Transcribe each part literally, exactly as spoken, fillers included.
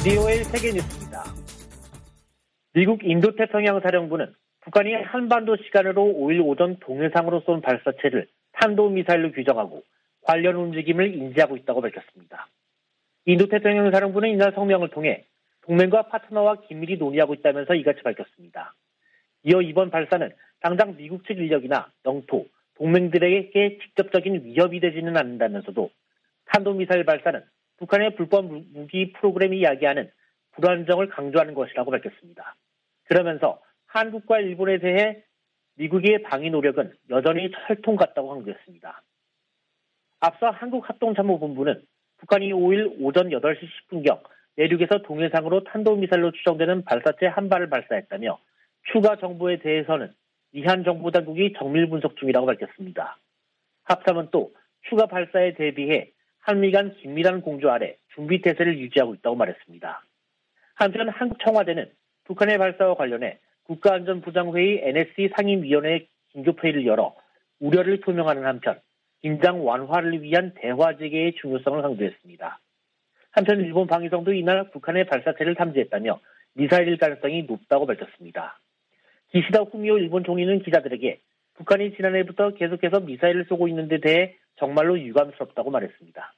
비오엘 세계뉴스입니다. 미국 인도태평양사령부는 북한이 한반도 시간으로 오일 오전 동해상으로 쏜 발사체를 탄도미사일로 규정하고 관련 움직임을 인지하고 있다고 밝혔습니다. 인도태평양사령부는 이날 성명을 통해 동맹과 파트너와 긴밀히 논의하고 있다면서 이같이 밝혔습니다. 이어 이번 발사는 당장 미국 측 인력이나 영토, 동맹들에게 직접적인 위협이 되지는 않는다면서도 탄도미사일 발사는 북한의 불법 무기 프로그램이 야기하는 불안정을 강조하는 것이라고 밝혔습니다. 그러면서 한국과 일본에 대해 미국의 방위 노력은 여전히 철통 같다고 강조했습니다. 앞서 한국합동참모본부는 북한이 오일 오전 여덟 시 십 분경 내륙에서 동해상으로 탄도미사일로 추정되는 발사체 한 발을 발사했다며 추가 정보에 대해서는 미한 정보당국이 정밀 분석 중이라고 밝혔습니다. 합참은 또 추가 발사에 대비해 한미 간 긴밀한 공조 아래 준비 태세를 유지하고 있다고 말했습니다. 한편 한국 청와대는 북한의 발사와 관련해 국가안전보장회의 엔에스씨 상임위원회 긴급회의를 열어 우려를 표명하는 한편 긴장 완화를 위한 대화 재개의 중요성을 강조했습니다. 한편 일본 방위성도 이날 북한의 발사체를 탐지했다며 미사일일 가능성이 높다고 밝혔습니다. 기시다 후미오 일본 총리는 기자들에게 북한이 지난해부터 계속해서 미사일을 쏘고 있는 데 대해 정말로 유감스럽다고 말했습니다.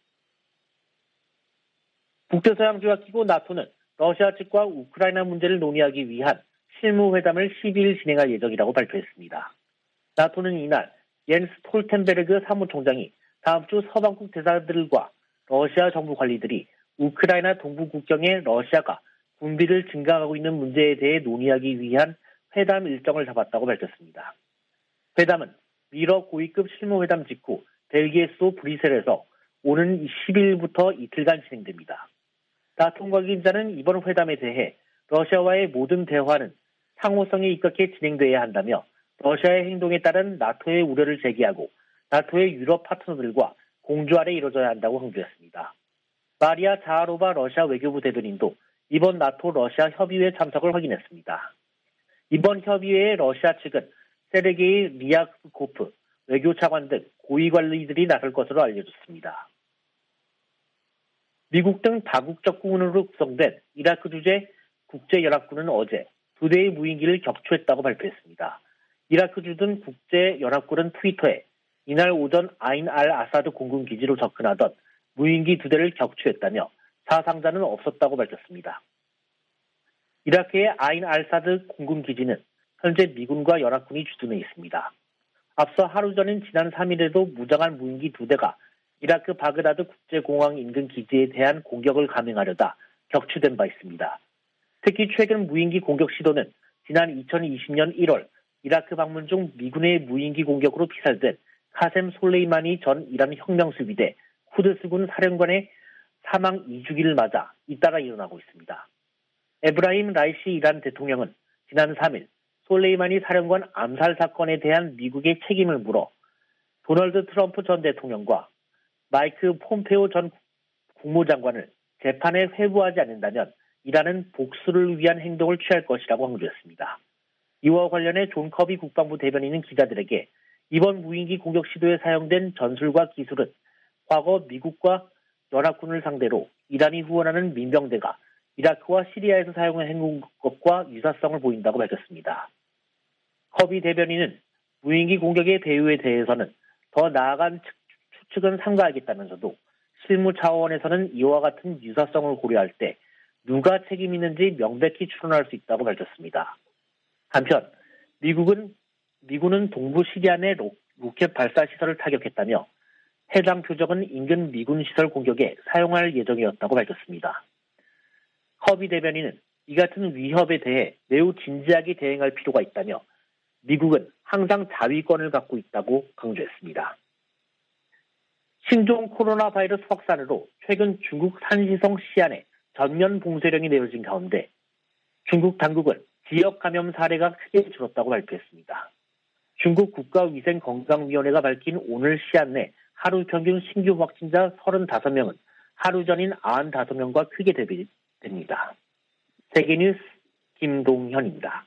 북대서양조약 기구 나토는 러시아 측과 우크라이나 문제를 논의하기 위한 실무회담을 십이 일 진행할 예정이라고 발표했습니다. 나토는 이날 옌스 톨텐베르그 사무총장이 다음 주 서방국 대사들과 러시아 정부 관리들이 우크라이나 동부 국경에 러시아가 군비를 증강하고 있는 문제에 대해 논의하기 위한 회담 일정을 잡았다고 밝혔습니다. 회담은 미러 고위급 실무회담 직후 벨기에 수도 브뤼셀에서 오는 십일 일부터 이틀간 진행됩니다. 나토 관계자는 이번 회담에 대해 러시아와의 모든 대화는 상호성에 입각해 진행돼야 한다며 러시아의 행동에 따른 나토의 우려를 제기하고 나토의 유럽 파트너들과 공조 아래 이뤄져야 한다고 강조했습니다. 마리아 자하로바 러시아 외교부 대변인도 이번 나토 러시아 협의회 참석을 확인했습니다. 이번 협의회에 러시아 측은 세르게이 리아코프 외교차관 등 고위 관리들이 나설 것으로 알려졌습니다. 미국 등 다국적 군으로 구성된 이라크 주재 국제연합군은 어제 두 대의 무인기를 격추했다고 발표했습니다. 이라크 주둔 국제연합군은 트위터에 이날 오전 아인 알 아사드 공군기지로 접근하던 무인기 두 대를 격추했다며 사상자는 없었다고 밝혔습니다. 이라크의 아인 알-사드 공군기지는 현재 미군과 연합군이 주둔해 있습니다. 앞서 하루 전인 지난 삼 일에도 무장한 무인기 두 대가 이라크 바그다드 국제공항 인근 기지에 대한 공격을 감행하려다 격추된 바 있습니다. 특히 최근 무인기 공격 시도는 지난 이천이십 년 일월 이라크 방문 중 미군의 무인기 공격으로 피살된 카셈 솔레이마니 전 이란 혁명수비대 쿠드스군 사령관의 사망 이 주기를 맞아 잇따라 일어나고 있습니다. 에브라임 라이시 이란 대통령은 지난 삼 일 솔레이마니 사령관 암살 사건에 대한 미국의 책임을 물어 도널드 트럼프 전 대통령과 마이크 폼페오 전 국무장관을 재판에 회부하지 않는다면 이란은 복수를 위한 행동을 취할 것이라고 강조했습니다. 이와 관련해 존 커비 국방부 대변인은 기자들에게 이번 무인기 공격 시도에 사용된 전술과 기술은 과거 미국과 연합군을 상대로 이란이 후원하는 민병대가 이라크와 시리아에서 사용한 것과 유사성을 보인다고 밝혔습니다. 커비 대변인은 무인기 공격의 배후에 대해서는 더 나아간 추측은 삼가하겠다면서도 실무 차원에서는 이와 같은 유사성을 고려할 때 누가 책임 있는지 명백히 추론할 수 있다고 밝혔습니다. 한편 미국은 미군은 동부 시리아 내 로, 로켓 발사 시설을 타격했다며 해당 표적은 인근 미군 시설 공격에 사용할 예정이었다고 밝혔습니다. 커비 대변인은 이 같은 위협에 대해 매우 진지하게 대응할 필요가 있다며 미국은 항상 자위권을 갖고 있다고 강조했습니다. 신종 코로나 바이러스 확산으로 최근 중국 산시성 시안에 전면 봉쇄령이 내려진 가운데 중국 당국은 지역 감염 사례가 크게 줄었다고 발표했습니다. 중국 국가위생건강위원회가 밝힌 오늘 시안 내 하루 평균 신규 확진자 서른다섯 명은 하루 전인 구십오 명과 크게 대비됩니다. 세계뉴스 김동현입니다.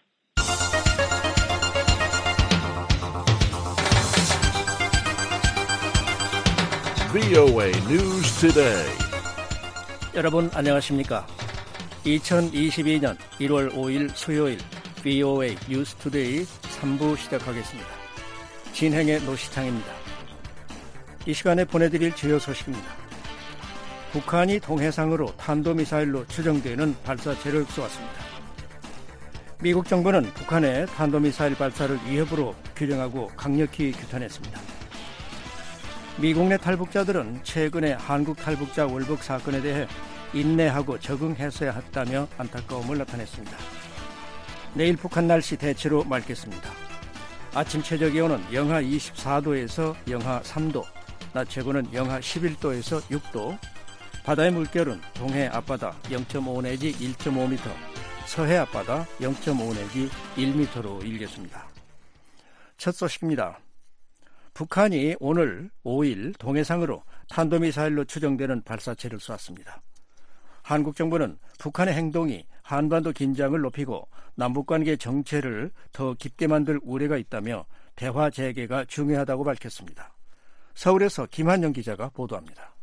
브이오에이 News Today. 여러분 안녕하십니까? 이천이십이 년 일월 오일 수요일 브이오에이 뉴스투데이 삼 부 시작하겠습니다. 진행의 노시창입니다. 이 시간에 보내드릴 주요 소식입니다. 북한이 동해상으로 탄도미사일로 추정되는 발사체를 쏘았습니다. 미국 정부는 북한의 탄도미사일 발사를 위협으로 규정하고 강력히 규탄했습니다. 미국 내 탈북자들은 최근에 한국 탈북자 월북 사건에 대해 인내하고 적응했어야 했다며 안타까움을 나타냈습니다. 내일 북한 날씨 대체로 맑겠습니다. 아침 최저기온은 영하 이십사 도에서 영하 삼 도, 낮 최고는 영하 십일 도에서 육 도, 바다의 물결은 동해 앞바다 영 점 오 내지 일 점 오 미터, 서해 앞바다 영 점 오 내지 일 미터로 일겠습니다. 첫 소식입니다. 북한이 오늘 오일 동해상으로 탄도미사일로 추정되는 발사체를 쏘았습니다. 한국 정부는 북한의 행동이 한반도 긴장을 높이고 남북관계 정체를 더 깊게 만들 우려가 있다며 대화 재개가 중요하다고 밝혔습니다. 서울에서 김한영 기자가 보도합니다.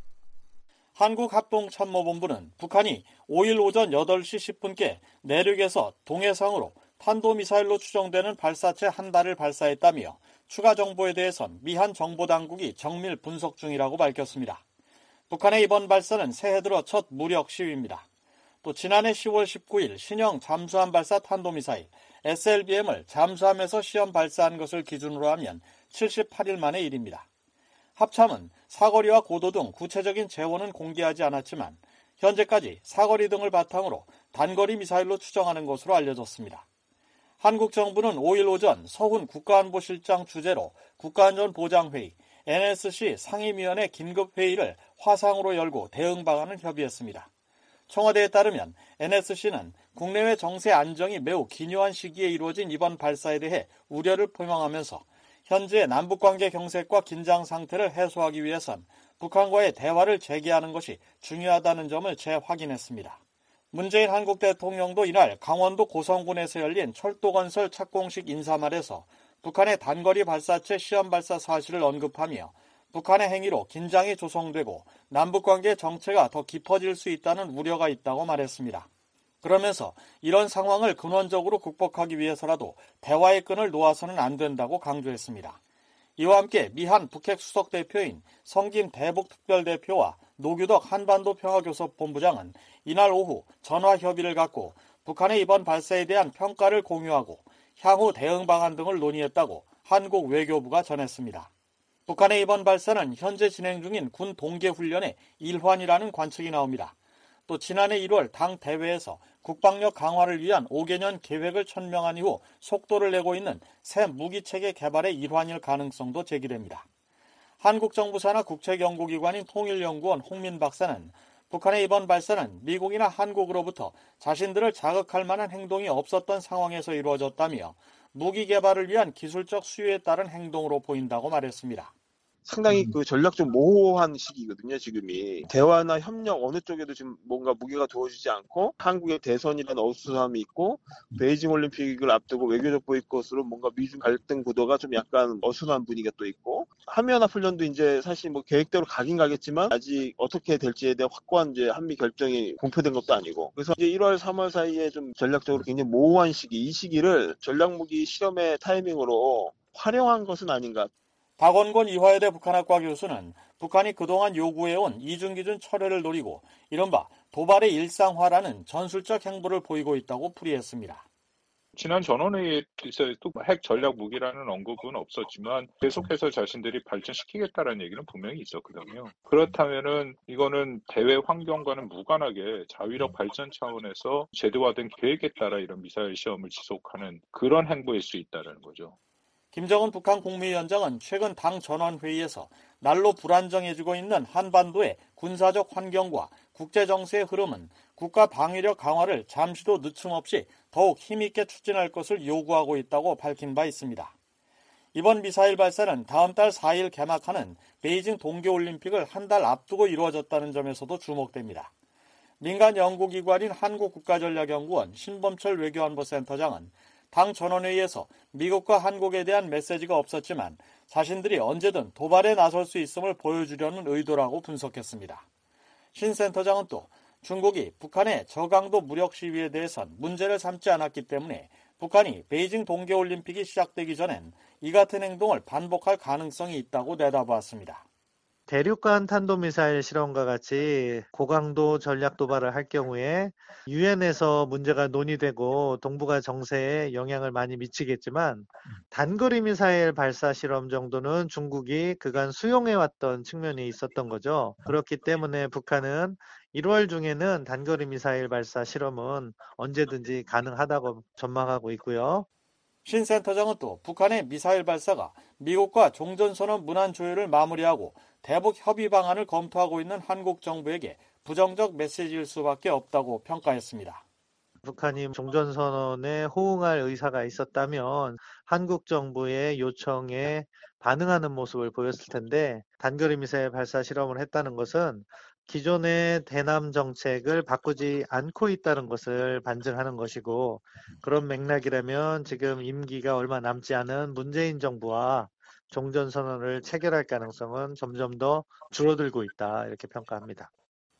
한국합동참모본부는 북한이 오일 오전 여덟 시 십 분께 내륙에서 동해상으로 탄도미사일로 추정되는 발사체 한 발을 발사했다며 추가 정보에 대해선 미한 정보당국이 정밀 분석 중이라고 밝혔습니다. 북한의 이번 발사는 새해 들어 첫 무력 시위입니다. 또 지난해 시월 십구일 신형 잠수함 발사 탄도미사일 에스엘비엠을 잠수함에서 시험 발사한 것을 기준으로 하면 칠십팔 일 만의 일입니다. 합참은 사거리와 고도 등 구체적인 재원은 공개하지 않았지만 현재까지 사거리 등을 바탕으로 단거리 미사일로 추정하는 것으로 알려졌습니다. 한국 정부는 오일 오전 서훈 국가안보실장 주재로 국가안전보장회의 엔에스씨 상임위원회 긴급회의를 화상으로 열고 대응 방안을 협의했습니다. 청와대에 따르면 엔에스씨는 국내외 정세 안정이 매우 기묘한 시기에 이루어진 이번 발사에 대해 우려를 표명하면서 현재 남북관계 경색과 긴장 상태를 해소하기 위해선 북한과의 대화를 재개하는 것이 중요하다는 점을 재확인했습니다. 문재인 한국 대통령도 이날 강원도 고성군에서 열린 철도건설 착공식 인사말에서 북한의 단거리 발사체 시험 발사 사실을 언급하며 북한의 행위로 긴장이 조성되고 남북관계 정체가 더 깊어질 수 있다는 우려가 있다고 말했습니다. 그러면서 이런 상황을 근원적으로 극복하기 위해서라도 대화의 끈을 놓아서는 안 된다고 강조했습니다. 이와 함께 미한 북핵 수석 대표인 성김 대북 특별대표와 노규덕 한반도 평화교섭 본부장은 이날 오후 전화 협의를 갖고 북한의 이번 발사에 대한 평가를 공유하고 향후 대응 방안 등을 논의했다고 한국 외교부가 전했습니다. 북한의 이번 발사는 현재 진행 중인 군 동계훈련의 일환이라는 관측이 나옵니다. 또 지난해 일월 당 대회에서 국방력 강화를 위한 오 개년 계획을 천명한 이후 속도를 내고 있는 새 무기체계 개발의 일환일 가능성도 제기됩니다. 한국 정부 산하 국책연구기관인 통일연구원 홍민 박사는 북한의 이번 발사는 미국이나 한국으로부터 자신들을 자극할 만한 행동이 없었던 상황에서 이루어졌다며 무기 개발을 위한 기술적 수요에 따른 행동으로 보인다고 말했습니다. 상당히 그 전략적 모호한 시기거든요, 지금이. 대화나 협력 어느 쪽에도 지금 뭔가 무게가 두어지지 않고 한국의 대선이라는 어수선함이 있고 베이징 올림픽을 앞두고 외교적 보이콧으로 뭔가 미중 갈등 구도가 좀 약간 어수선한 분위기가 또 있고 한미연합 훈련도 이제 사실 뭐 계획대로 가긴 가겠지만 아직 어떻게 될지에 대한 확고한 이제 한미 결정이 공표된 것도 아니고 그래서 이제 일월, 삼월 사이에 좀 전략적으로 굉장히 모호한 시기, 이 시기를 전략무기 실험의 타이밍으로 활용한 것은 아닌가. 박원곤 이화여대 북한학과 교수는 북한이 그동안 요구해온 이중기준 철회를 노리고 이른바 도발의 일상화라는 전술적 행보를 보이고 있다고 풀이했습니다. 지난 전원회의에서도 핵 전략 무기라는 언급은 없었지만 계속해서 자신들이 발전시키겠다는 얘기는 분명히 있었거든요. 그렇다면은 이거는 대외 환경과는 무관하게 자위력 발전 차원에서 제도화된 계획에 따라 이런 미사일 시험을 지속하는 그런 행보일 수 있다는 거죠. 김정은 북한 국무위원장은 최근 당 전원회의에서 날로 불안정해지고 있는 한반도의 군사적 환경과 국제정세의 흐름은 국가 방위력 강화를 잠시도 늦춤 없이 더욱 힘있게 추진할 것을 요구하고 있다고 밝힌 바 있습니다. 이번 미사일 발사는 다음 달 사 일 개막하는 베이징 동계올림픽을 한 달 앞두고 이루어졌다는 점에서도 주목됩니다. 민간 연구기관인 한국국가전략연구원 신범철 외교안보센터장은 당 전원회의에서 미국과 한국에 대한 메시지가 없었지만 자신들이 언제든 도발에 나설 수 있음을 보여주려는 의도라고 분석했습니다. 신 센터장은 또 중국이 북한의 저강도 무력 시위에 대해선 문제를 삼지 않았기 때문에 북한이 베이징 동계올림픽이 시작되기 전엔 이 같은 행동을 반복할 가능성이 있다고 내다보았습니다. 대륙간 탄도미사일 실험과 같이 고강도 전략 도발을 할 경우에 유엔에서 문제가 논의되고 동북아 정세에 영향을 많이 미치겠지만 단거리 미사일 발사 실험 정도는 중국이 그간 수용해왔던 측면이 있었던 거죠. 그렇기 때문에 북한은 일월 중에는 단거리 미사일 발사 실험은 언제든지 가능하다고 전망하고 있고요. 신 센터장은 또 북한의 미사일 발사가 미국과 종전선언 문안 조율을 마무리하고 대북 협의 방안을 검토하고 있는 한국 정부에게 부정적 메시지일 수밖에 없다고 평가했습니다. 북한이 종전선언에 호응할 의사가 있었다면 한국 정부의 요청에 반응하는 모습을 보였을 텐데 단거리 미사일 발사 실험을 했다는 것은 기존의 대남 정책을 바꾸지 않고 있다는 것을 반증하는 것이고 그런 맥락이라면 지금 임기가 얼마 남지 않은 문재인 정부와 종전선언을 체결할 가능성은 점점 더 줄어들고 있다 이렇게 평가합니다.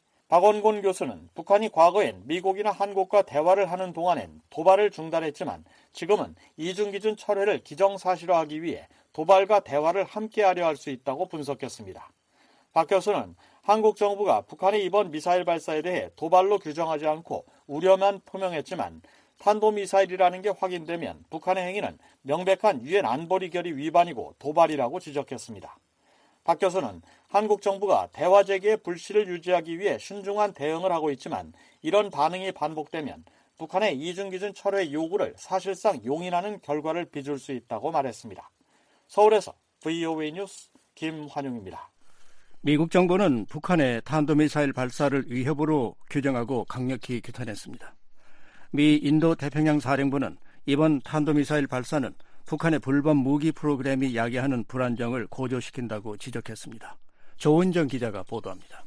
박원곤 교수는 북한이 과거엔 미국이나 한국과 대화를 하는 동안엔 도발을 중단했지만 지금은 이중기준 철회를 기정사실화하기 위해 도발과 대화를 함께하려 할 수 있다고 분석했습니다. 박 교수는 한국 정부가 북한의 이번 미사일 발사에 대해 도발로 규정하지 않고 우려만 표명했지만 탄도미사일이라는 게 확인되면 북한의 행위는 명백한 유엔 안보리 결의 위반이고 도발이라고 지적했습니다. 박 교수는 한국 정부가 대화 재개의 불씨를 유지하기 위해 신중한 대응을 하고 있지만 이런 반응이 반복되면 북한의 이중기준 철회 요구를 사실상 용인하는 결과를 빚을 수 있다고 말했습니다. 서울에서 브이오에이 뉴스 김환용입니다. 미국 정부는 북한의 탄도미사일 발사를 위협으로 규정하고 강력히 규탄했습니다. 미 인도 태평양 사령부는 이번 탄도미사일 발사는 북한의 불법 무기 프로그램이 야기하는 불안정을 고조시킨다고 지적했습니다. 조은정 기자가 보도합니다.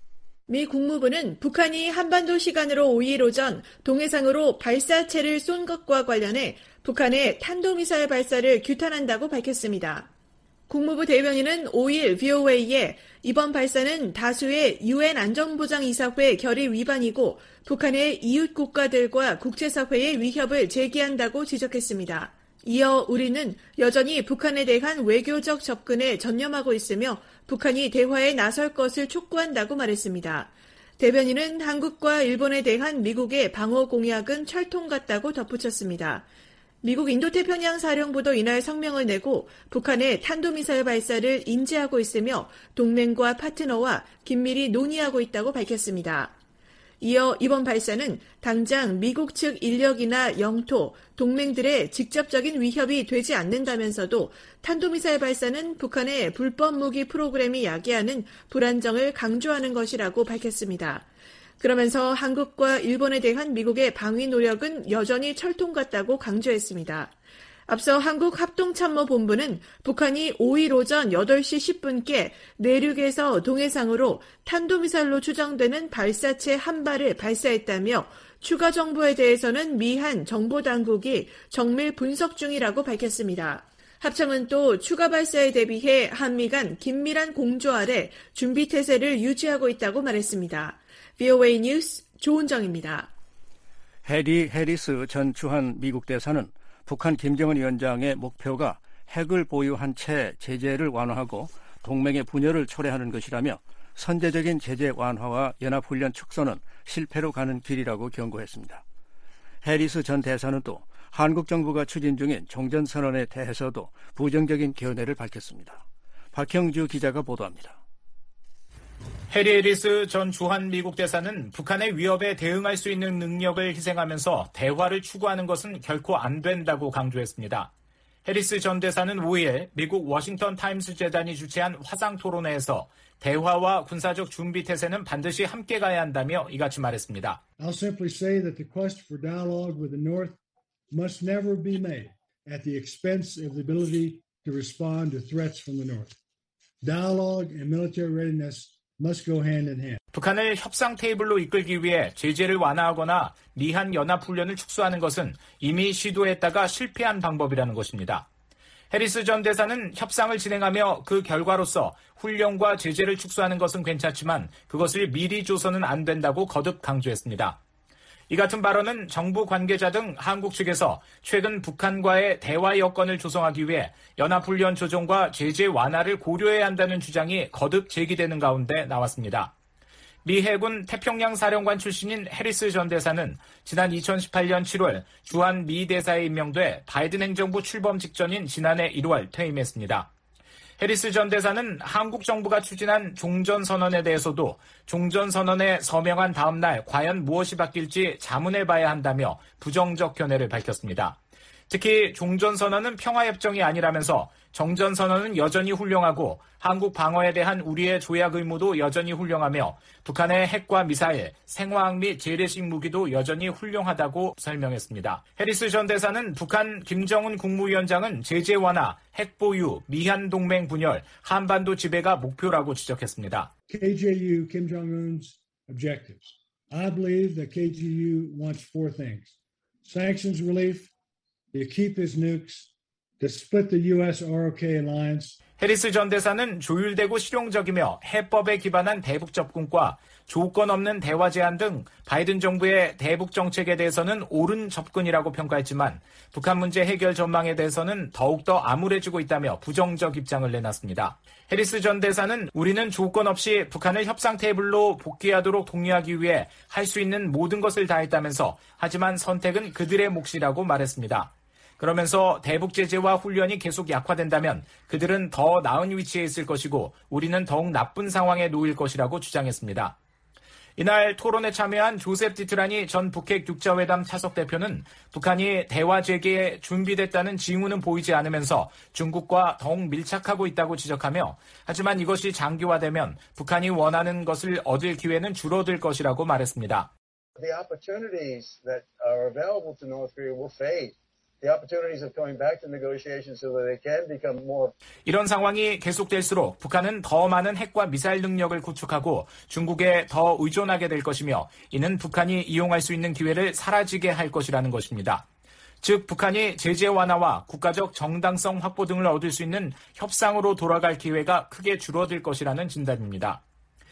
미 국무부는 북한이 한반도 시간으로 오일 오전 동해상으로 발사체를 쏜 것과 관련해 북한의 탄도미사일 발사를 규탄한다고 밝혔습니다. 국무부 대변인은 오일 브이오에이에 이번 발사는 다수의 유엔 안전보장이사회 결의 위반이고 북한의 이웃 국가들과 국제사회의 위협을 제기한다고 지적했습니다. 이어 우리는 여전히 북한에 대한 외교적 접근에 전념하고 있으며 북한이 대화에 나설 것을 촉구한다고 말했습니다. 대변인은 한국과 일본에 대한 미국의 방어 공약은 철통 같다고 덧붙였습니다. 미국 인도태평양 사령부도 이날 성명을 내고 북한의 탄도미사일 발사를 인지하고 있으며 동맹과 파트너와 긴밀히 논의하고 있다고 밝혔습니다. 이어 이번 발사는 당장 미국 측 인력이나 영토, 동맹들의 직접적인 위협이 되지 않는다면서도 탄도미사일 발사는 북한의 불법 무기 프로그램이 야기하는 불안정을 강조하는 것이라고 밝혔습니다. 그러면서 한국과 일본에 대한 미국의 방위 노력은 여전히 철통 같다고 강조했습니다. 앞서 한국합동참모본부는 북한이 오일 오전 여덟 시 십 분께 내륙에서 동해상으로 탄도미사일로 추정되는 발사체 한 발을 발사했다며 추가 정보에 대해서는 미한 정보당국이 정밀 분석 중이라고 밝혔습니다. 합참은 또 추가 발사에 대비해 한미 간 긴밀한 공조 아래 준비태세를 유지하고 있다고 말했습니다. 브이오에이 뉴스 조은정입니다. 해리 해리스 전 주한 미국 대사는 북한 김정은 위원장의 목표가 핵을 보유한 채 제재를 완화하고 동맹의 분열을 초래하는 것이라며 선제적인 제재 완화와 연합훈련 축소는 실패로 가는 길이라고 경고했습니다. 해리스 전 대사는 또 한국 정부가 추진 중인 종전선언에 대해서도 부정적인 견해를 밝혔습니다. 박형주 기자가 보도합니다. 해리 해리스 전 주한 미국 대사는 북한의 위협에 대응할 수 있는 능력을 희생하면서 대화를 추구하는 것은 결코 안 된다고 강조했습니다. 해리스 전 대사는 오일 미국 워싱턴 타임스 재단이 주최한 화상 토론회에서 대화와 군사적 준비 태세는 반드시 함께 가야 한다며 이같이 말했습니다. I'll simply say that the quest for dialogue with the North must never be made at the expense of the ability to respond to threats from the North. Dialogue and military readiness must go hand in hand. 북한을 협상 테이블로 이끌기 위해 제재를 완화하거나 미한 연합훈련을 축소하는 것은 이미 시도했다가 실패한 방법이라는 것입니다. 해리스 전 대사는 협상을 진행하며 그 결과로서 훈련과 제재를 축소하는 것은 괜찮지만 그것을 미리 줘서는 안 된다고 거듭 강조했습니다. 이 같은 발언은 정부 관계자 등 한국 측에서 최근 북한과의 대화 여건을 조성하기 위해 연합훈련 조정과 제재 완화를 고려해야 한다는 주장이 거듭 제기되는 가운데 나왔습니다. 미 해군 태평양 사령관 출신인 해리스 전 대사는 지난 이천십팔년 칠월 주한 미 대사에 임명돼 바이든 행정부 출범 직전인 지난해 일월 퇴임했습니다. 해리스 전 대사는 한국 정부가 추진한 종전선언에 대해서도 종전선언에 서명한 다음 날 과연 무엇이 바뀔지 자문해봐야 한다며 부정적 견해를 밝혔습니다. 특히 종전선언은 평화협정이 아니라면서 정전선언은 여전히 훌륭하고 한국 방어에 대한 우리의 조약 의무도 여전히 훌륭하며 북한의 핵과 미사일, 생화학 및 재래식 무기도 여전히 훌륭하다고 설명했습니다. 해리스 전 대사는 북한 김정은 국무위원장은 제재 완화, 핵 보유, 미한 동맹 분열, 한반도 지배가 목표라고 지적했습니다. 케이지에이유 Kim Jong-un's objectives. I believe that 케이지에이유 wants four things. Sanctions relief, to keep his nukes, to split the 유 에스 알 오 케이 alliance. 해리스 전 대사는 조율되고 실용적이며 해법에 기반한 대북 접근과 조건 없는 대화 제한 등 바이든 정부의 대북 정책에 대해서는 옳은 접근이라고 평가했지만 북한 문제 해결 전망에 대해서는 더욱더 암울해지고 있다며 부정적 입장을 내놨습니다. 해리스 전 대사는 우리는 조건 없이 북한을 협상 테이블로 복귀하도록 독려하기 위해 할 수 있는 모든 것을 다했다면서 하지만 선택은 그들의 몫이라고 말했습니다. 그러면서 대북 제재와 훈련이 계속 약화된다면 그들은 더 나은 위치에 있을 것이고 우리는 더욱 나쁜 상황에 놓일 것이라고 주장했습니다. 이날 토론에 참여한 조셉 디트라니 전 북핵 육자회담 차석 대표는 북한이 대화 재개에 준비됐다는 징후는 보이지 않으면서 중국과 더욱 밀착하고 있다고 지적하며 하지만 이것이 장기화되면 북한이 원하는 것을 얻을 기회는 줄어들 것이라고 말했습니다. The opportunities that are available to North Korea will fade. The opportunities of coming back to negotiations so that they can become more. 이런 상황이 계속될수록 북한은 더 많은 핵과 미사일 능력을 구축하고 중국에 더 의존하게 될 것이며 이는 북한이 이용할 수 있는 기회를 사라지게 할 것이라는 것입니다. 즉 북한이 제재 완화와 국가적 정당성 확보 등을 얻을 수 있는 협상으로 돌아갈 기회가 크게 줄어들 것이라는 진단입니다.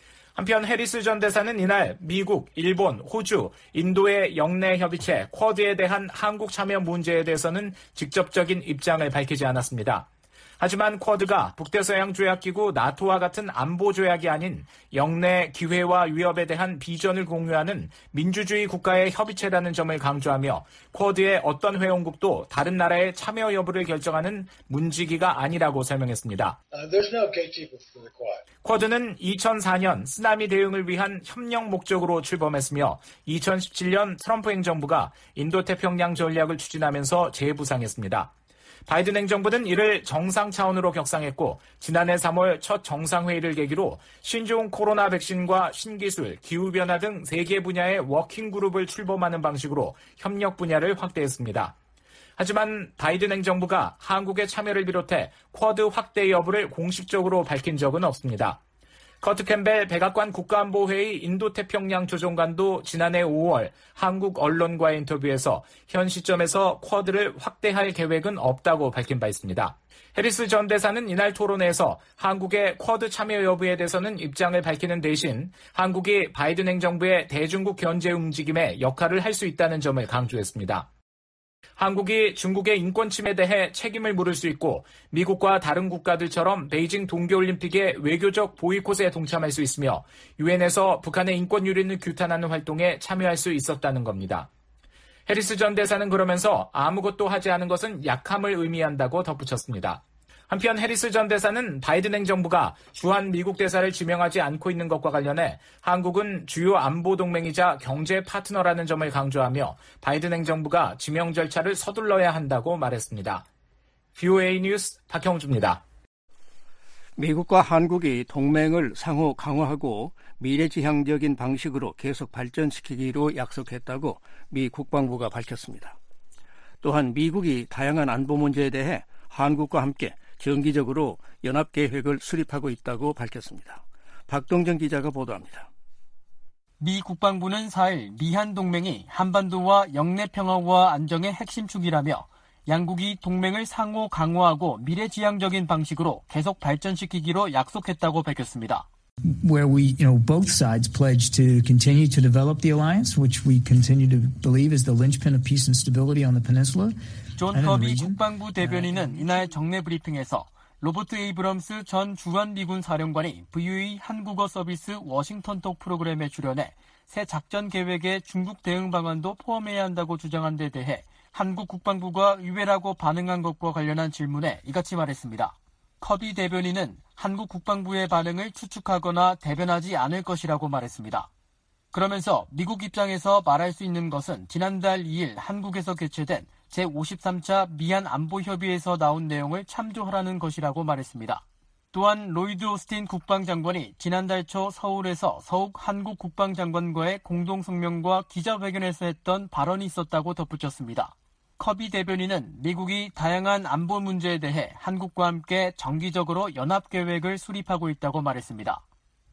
한편 해리스 전 대사는 이날 미국, 일본, 호주, 인도의 영내 협의체 쿼드에 대한 한국 참여 문제에 대해서는 직접적인 입장을 밝히지 않았습니다. 하지만 쿼드가 북대서양 조약기구 나토와 같은 안보 조약이 아닌 영내 기회와 위협에 대한 비전을 공유하는 민주주의 국가의 협의체라는 점을 강조하며 쿼드의 어떤 회원국도 다른 나라의 참여 여부를 결정하는 문지기가 아니라고 설명했습니다. Uh, there's no gatekeeper for the Quad. 쿼드는 이천사년 쓰나미 대응을 위한 협력 목적으로 출범했으며 이천십칠년 트럼프 행정부가 인도태평양 전략을 추진하면서 재부상했습니다. 바이든 행정부는 이를 정상 차원으로 격상했고 지난해 삼월 첫 정상회의를 계기로 신종 코로나 백신과 신기술, 기후변화 등 세 개 분야의 워킹그룹을 출범하는 방식으로 협력 분야를 확대했습니다. 하지만 바이든 행정부가 한국의 참여를 비롯해 쿼드 확대 여부를 공식적으로 밝힌 적은 없습니다. 커트 캠벨 백악관 국가안보회의 인도태평양 조정관도 지난해 오월 한국 언론과의 인터뷰에서 현 시점에서 쿼드를 확대할 계획은 없다고 밝힌 바 있습니다. 해리스 전 대사는 이날 토론회에서 한국의 쿼드 참여 여부에 대해서는 입장을 밝히는 대신 한국이 바이든 행정부의 대중국 견제 움직임에 역할을 할 수 있다는 점을 강조했습니다. 한국이 중국의 인권 침해에 대해 책임을 물을 수 있고 미국과 다른 국가들처럼 베이징 동계올림픽의 외교적 보이콧에 동참할 수 있으며 유엔에서 북한의 인권 유린을 규탄하는 활동에 참여할 수 있었다는 겁니다. 해리스 전 대사는 그러면서 아무것도 하지 않은 것은 약함을 의미한다고 덧붙였습니다. 한편 해리스 전 대사는 바이든 행정부가 주한 미국 대사를 지명하지 않고 있는 것과 관련해 한국은 주요 안보 동맹이자 경제 파트너라는 점을 강조하며 바이든 행정부가 지명 절차를 서둘러야 한다고 말했습니다. 브이오에이 뉴스 박형주입니다. 미국과 한국이 동맹을 상호 강화하고 미래지향적인 방식으로 계속 발전시키기로 약속했다고 미 국방부가 밝혔습니다. 또한 미국이 다양한 안보 문제에 대해 한국과 함께 정기적으로 연합계획을 수립하고 있다고 밝혔습니다. 박동정 기자가 보도합니다. 미 국방부는 사일 미한 동맹이 한반도와 영내 평화와 안정의 핵심 축이라며 양국이 동맹을 상호 강화하고 미래지향적인 방식으로 계속 발전시키기로 약속했다고 밝혔습니다. Where we, you know, both sides pledge to continue to develop the alliance, which we continue to believe is the linchpin of peace and stability on the peninsula. 존 커비 국방부 대변인은 이날 정례 브리핑에서 로버트 에이브럼스 전 주한미군 사령관이 브이오에이 한국어 서비스 워싱턴톡 프로그램에 출연해 새 작전 계획에 중국 대응 방안도 포함해야 한다고 주장한 데 대해 한국 국방부가 의외라고 반응한 것과 관련한 질문에 이같이 말했습니다. 커비 대변인은 한국 국방부의 반응을 추측하거나 대변하지 않을 것이라고 말했습니다. 그러면서 미국 입장에서 말할 수 있는 것은 지난달 이 일 한국에서 개최된 제오십삼 차 미한 안보협의에서 나온 내용을 참조하라는 것이라고 말했습니다. 또한 로이드 오스틴 국방장관이 지난달 초 서울에서 서욱 한국 국방장관과의 공동성명과 기자회견에서 했던 발언이 있었다고 덧붙였습니다. 커비 대변인은 미국이 다양한 안보 문제에 대해 한국과 함께 정기적으로 연합계획을 수립하고 있다고 말했습니다.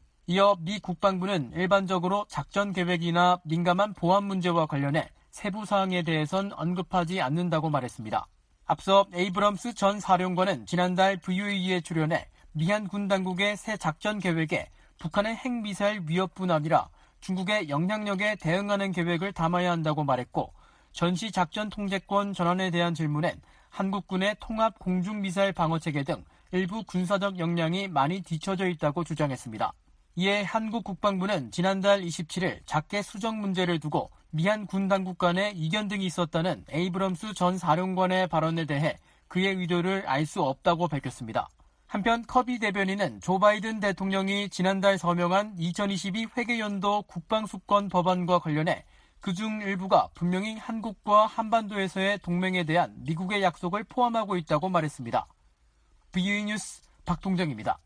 이어 미 국방부는 일반적으로 작전 계획이나 민감한 보안 문제와 관련해 세부 사항에 대해선 언급하지 않는다고 말했습니다. 앞서 에이브럼스 전 사령관은 지난달 브이오에이에 출연해 미한 군 당국의 새 작전 계획에 북한의 핵미사일 위협뿐 아니라 중국의 영향력에 대응하는 계획을 담아야 한다고 말했고 전시 작전 통제권 전환에 대한 질문엔 한국군의 통합 공중미사일 방어체계 등 일부 군사적 역량이 많이 뒤처져 있다고 주장했습니다. 이에 한국 국방부는 지난달 이십칠 일 작계 수정 문제를 두고 미한 군 당국 간에 이견 등이 있었다는 에이브럼스 전 사령관의 발언에 대해 그의 의도를 알 수 없다고 밝혔습니다. 한편 커비 대변인은 조 바이든 대통령이 지난달 서명한 이천이십이 회계연도 국방수권 법안과 관련해 그중 일부가 분명히 한국과 한반도에서의 동맹에 대한 미국의 약속을 포함하고 있다고 말했습니다. 브이오에이 뉴스 박동정입니다.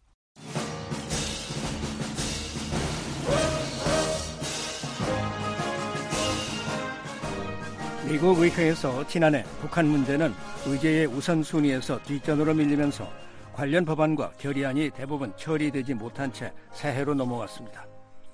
미국 의회에서 지난해 북한 문제는 의제의 우선순위에서 뒷전으로 밀리면서 관련 법안과 결의안이 대부분 처리되지 못한 채 새해로 넘어왔습니다.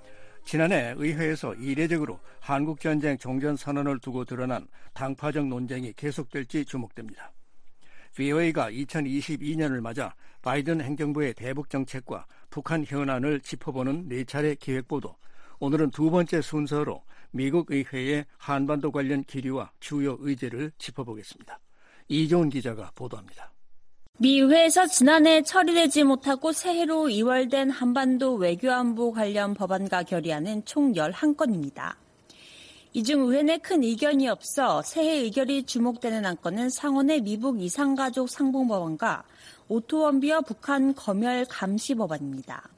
지난해 의회에서 이례적으로 한국전쟁 종전선언을 두고 드러난 당파적 논쟁이 계속될지 주목됩니다. 브이오에이가 이천이십이 년을 맞아 바이든 행정부의 대북정책과 북한 현안을 짚어보는 네 차례 기획보도, 오늘은 두 번째 순서로 미국 의회의 한반도 관련 기류와 주요 의제를 짚어보겠습니다. 이종훈 기자가 보도합니다. 미 의회에서 지난해 처리되지 못하고 새해로 이월된 한반도 외교안보 관련 법안과 결의안은 총 열한 건입니다. 이 중 의회 내 큰 이견이 없어 새해 의결이 주목되는 안건은 상원의 미북 이산가족 상봉법안과 오토원비어 북한 검열 감시 법안입니다.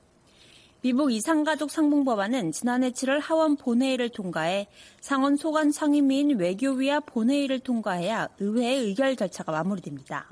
미북 이산가족 상봉법안은 지난해 칠월 하원 본회의를 통과해 상원 소관 상임위인 외교위와 본회의를 통과해야 의회의 의결 절차가 마무리됩니다.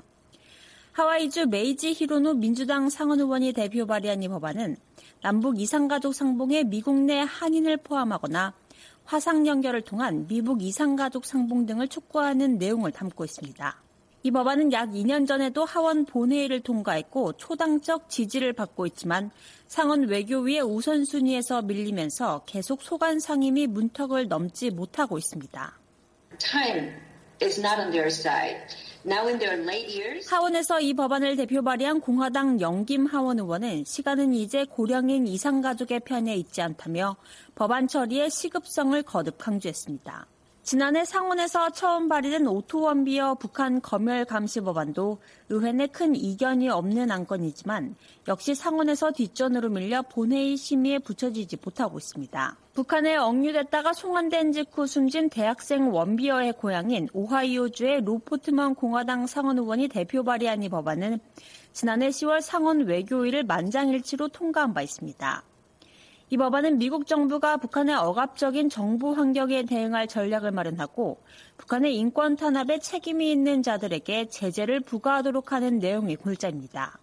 하와이주 메이지 히로노 민주당 상원 의원이 대표 발의한 이 법안은 남북 이산가족 상봉에 미국 내 한인을 포함하거나 화상 연결을 통한 미북 이산가족 상봉 등을 촉구하는 내용을 담고 있습니다. 이 법안은 약 이 년 전에도 하원 본회의를 통과했고 초당적 지지를 받고 있지만 상원 외교위의 우선순위에서 밀리면서 계속 소관 상임위 문턱을 넘지 못하고 있습니다. Time is not on their side. Now in their late years. 하원에서 이 법안을 대표 발의한 공화당 영김 하원 의원은 시간은 이제 고령인 이산가족의 편에 있지 않다며 법안 처리의 시급성을 거듭 강조했습니다. 지난해 상원에서 처음 발의된 오토원비어 북한 검열 감시 법안도 의회 내 큰 이견이 없는 안건이지만 역시 상원에서 뒷전으로 밀려 본회의 심의에 붙여지지 못하고 있습니다. 북한에 억류됐다가 송환된 직후 숨진 대학생 원비어의 고향인 오하이오주의 로포트먼 공화당 상원 의원이 대표 발의한 이 법안은 지난해 시월 상원 외교위를 만장일치로 통과한 바 있습니다. 이 법안은 미국 정부가 북한의 억압적인 정부 환경에 대응할 전략을 마련하고 북한의 인권 탄압에 책임이 있는 자들에게 제재를 부과하도록 하는 내용의 골자입니다.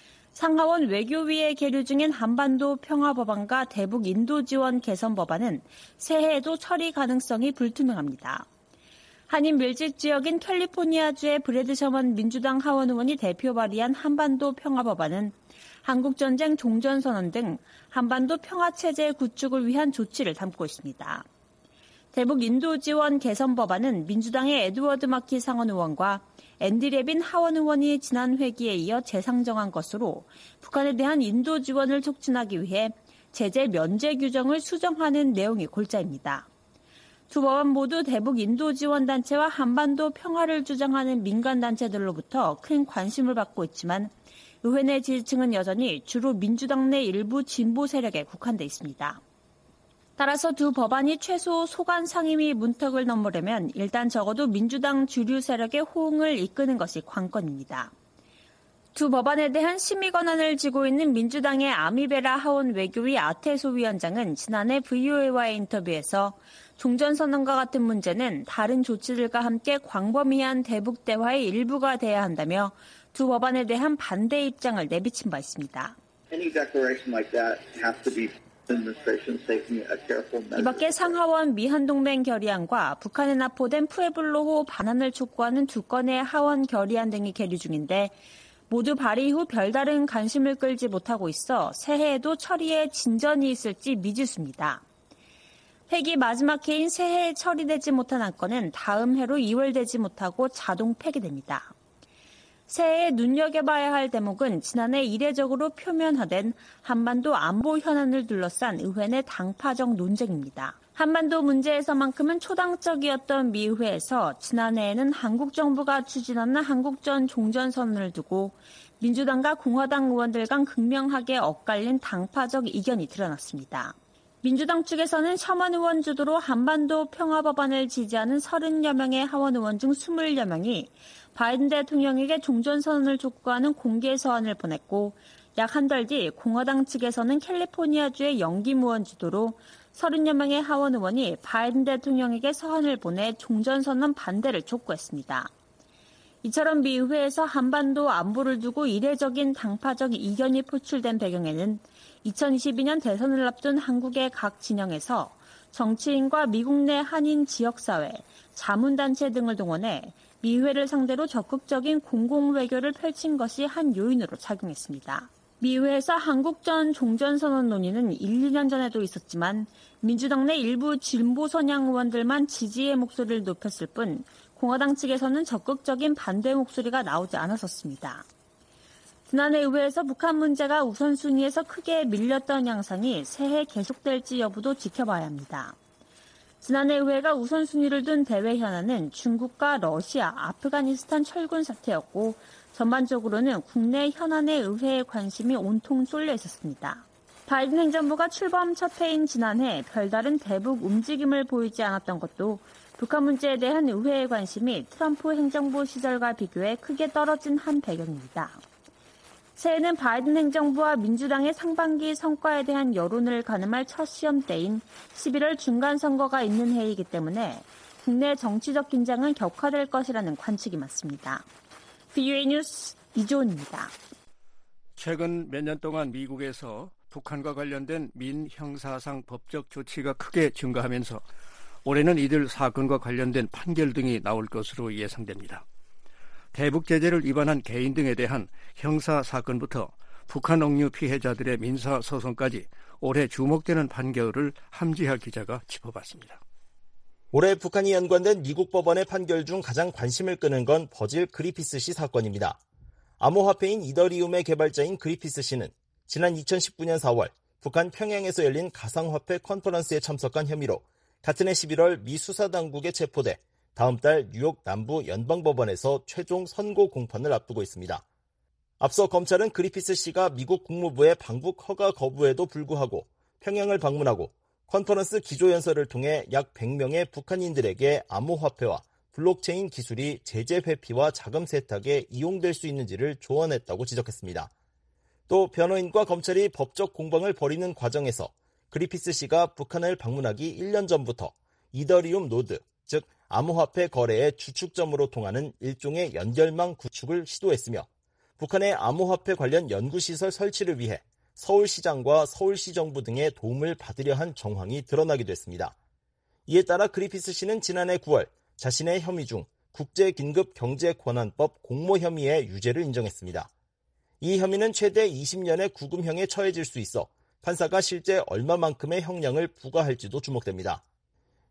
상하원 외교위에 계류 중인 한반도 평화법안과 대북 인도 지원 개선 법안은 새해에도 처리 가능성이 불투명합니다. 한인 밀집 지역인 캘리포니아주의 브래드 셔먼 민주당 하원 의원이 대표 발의한 한반도 평화법안은 한국전쟁 종전선언 등 한반도 평화체제 구축을 위한 조치를 담고 있습니다. 대북 인도 지원 개선 법안은 민주당의 에드워드 마키 상원 의원과 앤디 레빈 하원 의원이 지난 회기에 이어 재상정한 것으로 북한에 대한 인도 지원을 촉진하기 위해 제재 면제 규정을 수정하는 내용이 골자입니다. 두 법안 모두 대북 인도 지원 단체와 한반도 평화를 주장하는 민간 단체들로부터 큰 관심을 받고 있지만 의회 내 지지층은 여전히 주로 민주당 내 일부 진보 세력에 국한돼 있습니다. 따라서 두 법안이 최소 소관 상임위 문턱을 넘으려면 일단 적어도 민주당 주류 세력의 호응을 이끄는 것이 관건입니다. 두 법안에 대한 심의 권한을 쥐고 있는 민주당의 아미베라 하원 외교위 아테소 위원장은 지난해 브이오에이와의 인터뷰에서 종전선언과 같은 문제는 다른 조치들과 함께 광범위한 대북 대화의 일부가 돼야 한다며 두 법안에 대한 반대 입장을 내비친 바 있습니다. Any declaration like that has to be 이 밖에 상하원 미한동맹 결의안과 북한에 납포된 푸에블로호 반환을 촉구하는 두 건의 하원 결의안 등이 계류 중인데 모두 발의 후 별다른 관심을 끌지 못하고 있어 새해에도 처리에 진전이 있을지 미지수입니다. 회기 마지막 해인 새해에 처리되지 못한 안건은 다음 해로 이월되지 못하고 자동 폐기됩니다. 새해에 눈여겨봐야 할 대목은 지난해 이례적으로 표면화된 한반도 안보 현안을 둘러싼 의회 내 당파적 논쟁입니다. 한반도 문제에서만큼은 초당적이었던 미 의회에서 지난해에는 한국 정부가 추진하는 한국전 종전선언을 두고 민주당과 공화당 의원들 간 극명하게 엇갈린 당파적 이견이 드러났습니다. 민주당 측에서는 셔먼 의원 주도로 한반도 평화법안을 지지하는 서른여 명의 하원 의원 중 스물여 명이 바이든 대통령에게 종전선언을 촉구하는 공개 서한을 보냈고 약 한 달 뒤 공화당 측에서는 캘리포니아주의 영김 의원 주도로 서른여 명의 하원 의원이 바이든 대통령에게 서한을 보내 종전선언 반대를 촉구했습니다. 이처럼 미 의회에서 한반도 안보를 두고 이례적인 당파적 이견이 포출된 배경에는 이천이십이 년 대선을 앞둔 한국의 각 진영에서 정치인과 미국 내 한인 지역사회, 자문단체 등을 동원해 미 의회를 상대로 적극적인 공공외교를 펼친 것이 한 요인으로 작용했습니다. 미 의회에서 한국전 종전선언 논의는 일, 이 년 전에도 있었지만 민주당 내 일부 진보 성향 의원들만 지지의 목소리를 높였을 뿐 공화당 측에서는 적극적인 반대 목소리가 나오지 않았었습니다. 지난해 의회에서 북한 문제가 우선순위에서 크게 밀렸던 양상이 새해 계속될지 여부도 지켜봐야 합니다. 지난해 의회가 우선순위를 둔 대외 현안은 중국과 러시아, 아프가니스탄 철군 사태였고 전반적으로는 국내 현안에 의회의 관심이 온통 쏠려 있었습니다. 바이든 행정부가 출범 첫 해인 지난해 별다른 대북 움직임을 보이지 않았던 것도 북한 문제에 대한 의회의 관심이 트럼프 행정부 시절과 비교해 크게 떨어진 한 배경입니다. 새해는 바이든 행정부와 민주당의 상반기 성과에 대한 여론을 가늠할 첫 시험대인 십일월 중간선거가 있는 해이기 때문에 국내 정치적 긴장은 격화될 것이라는 관측이 많습니다. 브이오에이 뉴스 이조은입니다. 최근 몇 년 동안 미국에서 북한과 관련된 민형사상 법적 조치가 크게 증가하면서 올해는 이들 사건과 관련된 판결 등이 나올 것으로 예상됩니다. 대북 제재를 위반한 개인 등에 대한 형사 사건부터 북한 억류 피해자들의 민사 소송까지 올해 주목되는 판결을 함지하 기자가 짚어봤습니다. 올해 북한이 연관된 미국 법원의 판결 중 가장 관심을 끄는 건 버질 그리피스 씨 사건입니다. 암호화폐인 이더리움의 개발자인 그리피스 씨는 지난 이천십구 년 사월 북한 평양에서 열린 가상화폐 컨퍼런스에 참석한 혐의로 같은 해 십일월 미 수사당국에 체포돼 다음 달 뉴욕 남부 연방법원에서 최종 선고 공판을 앞두고 있습니다. 앞서 검찰은 그리피스 씨가 미국 국무부의 방북 허가 거부에도 불구하고 평양을 방문하고 컨퍼런스 기조연설을 통해 약 백 명의 북한인들에게 암호화폐와 블록체인 기술이 제재 회피와 자금 세탁에 이용될 수 있는지를 조언했다고 지적했습니다. 또 변호인과 검찰이 법적 공방을 벌이는 과정에서 그리피스 씨가 북한을 방문하기 일 년 전부터 이더리움 노드, 즉 암호화폐 거래의 주축점으로 통하는 일종의 연결망 구축을 시도했으며 북한의 암호화폐 관련 연구시설 설치를 위해 서울시장과 서울시 정부 등의 도움을 받으려 한 정황이 드러나기도 했습니다. 이에 따라 그리피스 씨는 지난해 구월 자신의 혐의 중 국제긴급경제권한법 공모 혐의의 유죄를 인정했습니다. 이 혐의는 최대 이십 년의 구금형에 처해질 수 있어 판사가 실제 얼마만큼의 형량을 부과할지도 주목됩니다.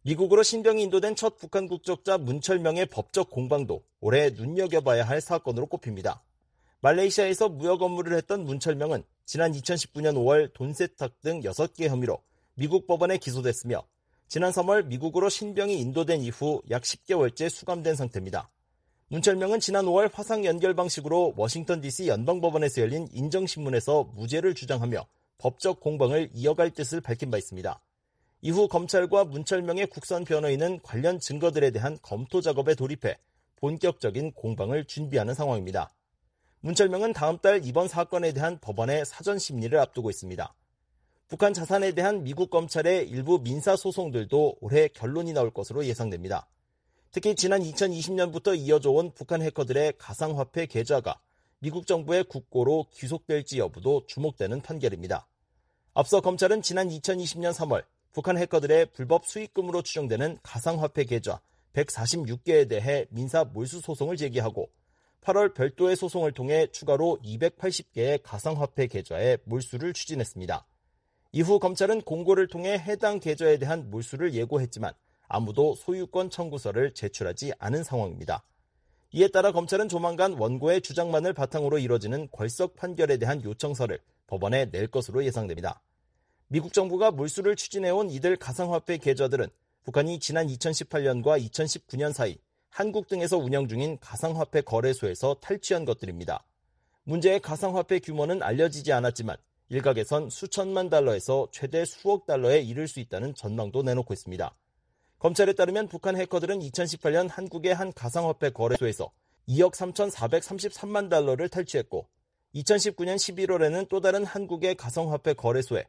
미국으로 신병이 인도된 첫 북한 국적자 문철명의 법적 공방도 올해 눈여겨봐야 할 사건으로 꼽힙니다. 말레이시아에서 무역 업무를 했던 문철명은 지난 이천십구 년 오월 돈 세탁 등 여섯 개 혐의로 미국 법원에 기소됐으며 지난 삼월 미국으로 신병이 인도된 이후 약 십 개월째 수감된 상태입니다. 문철명은 지난 오월 화상 연결 방식으로 워싱턴 디씨 연방법원에서 열린 인정신문에서 무죄를 주장하며 법적 공방을 이어갈 뜻을 밝힌 바 있습니다. 이후 검찰과 문철명의 국선 변호인은 관련 증거들에 대한 검토 작업에 돌입해 본격적인 공방을 준비하는 상황입니다. 문철명은 다음 달 이번 사건에 대한 법원의 사전 심리를 앞두고 있습니다. 북한 자산에 대한 미국 검찰의 일부 민사소송들도 올해 결론이 나올 것으로 예상됩니다. 특히 지난 이천이십 년부터 이어져 온 북한 해커들의 가상화폐 계좌가 미국 정부의 국고로 귀속될지 여부도 주목되는 판결입니다. 앞서 검찰은 지난 이천이십 년 삼월 북한 해커들의 불법 수익금으로 추정되는 가상화폐 계좌 백사십육 개에 대해 민사 몰수 소송을 제기하고 팔월 별도의 소송을 통해 추가로 이백팔십 개의 가상화폐 계좌의 몰수를 추진했습니다. 이후 검찰은 공고를 통해 해당 계좌에 대한 몰수를 예고했지만 아무도 소유권 청구서를 제출하지 않은 상황입니다. 이에 따라 검찰은 조만간 원고의 주장만을 바탕으로 이뤄지는 궐석 판결에 대한 요청서를 법원에 낼 것으로 예상됩니다. 미국 정부가 몰수를 추진해온 이들 가상화폐 계좌들은 북한이 지난 이천십팔 년과 이천십구 년 사이 한국 등에서 운영 중인 가상화폐 거래소에서 탈취한 것들입니다. 문제의 가상화폐 규모는 알려지지 않았지만 일각에선 수천만 달러에서 최대 수억 달러에 이를 수 있다는 전망도 내놓고 있습니다. 검찰에 따르면 북한 해커들은 이천십팔 년 한국의 한 가상화폐 거래소에서 이억 삼천사백삼십삼만 달러를 탈취했고 이천십구 년 십일월에는 또 다른 한국의 가상화폐 거래소에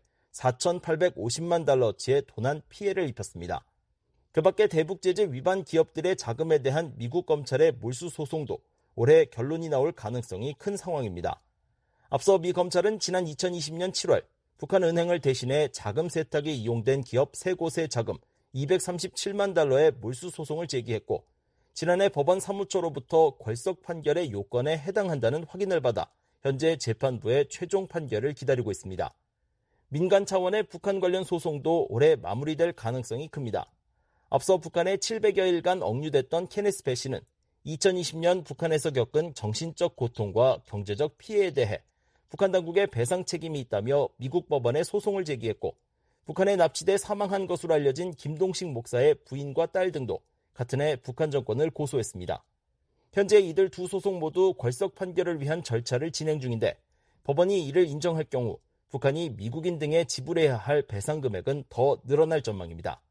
사천팔백오십만 달러어치의 도난 피해를 입혔습니다. 그 밖에 대북제재 위반 기업들의 자금에 대한 미국 검찰의 몰수 소송도 올해 결론이 나올 가능성이 큰 상황입니다. 앞서 미 검찰은 지난 이천이십 년 칠월 북한 은행을 대신해 자금 세탁에 이용된 기업 세 곳의 자금 이백삼십칠만 달러의 몰수 소송을 제기했고 지난해 법원 사무처로부터 궐석 판결의 요건에 해당한다는 확인을 받아 현재 재판부의 최종 판결을 기다리고 있습니다. 민간 차원의 북한 관련 소송도 올해 마무리될 가능성이 큽니다. 앞서 북한에 칠백여일간 억류됐던 케네스 배 씨는 이천이십 년 북한에서 겪은 정신적 고통과 경제적 피해에 대해 북한 당국의 배상 책임이 있다며 미국 법원에 소송을 제기했고 북한에 납치돼 사망한 것으로 알려진 김동식 목사의 부인과 딸 등도 같은 해 북한 정권을 고소했습니다. 현재 이들 두 소송 모두 궐석 판결을 위한 절차를 진행 중인데 법원이 이를 인정할 경우 북한이 미국인 등에 지불해야 할 배상 금액은 더 늘어날 전망입니다.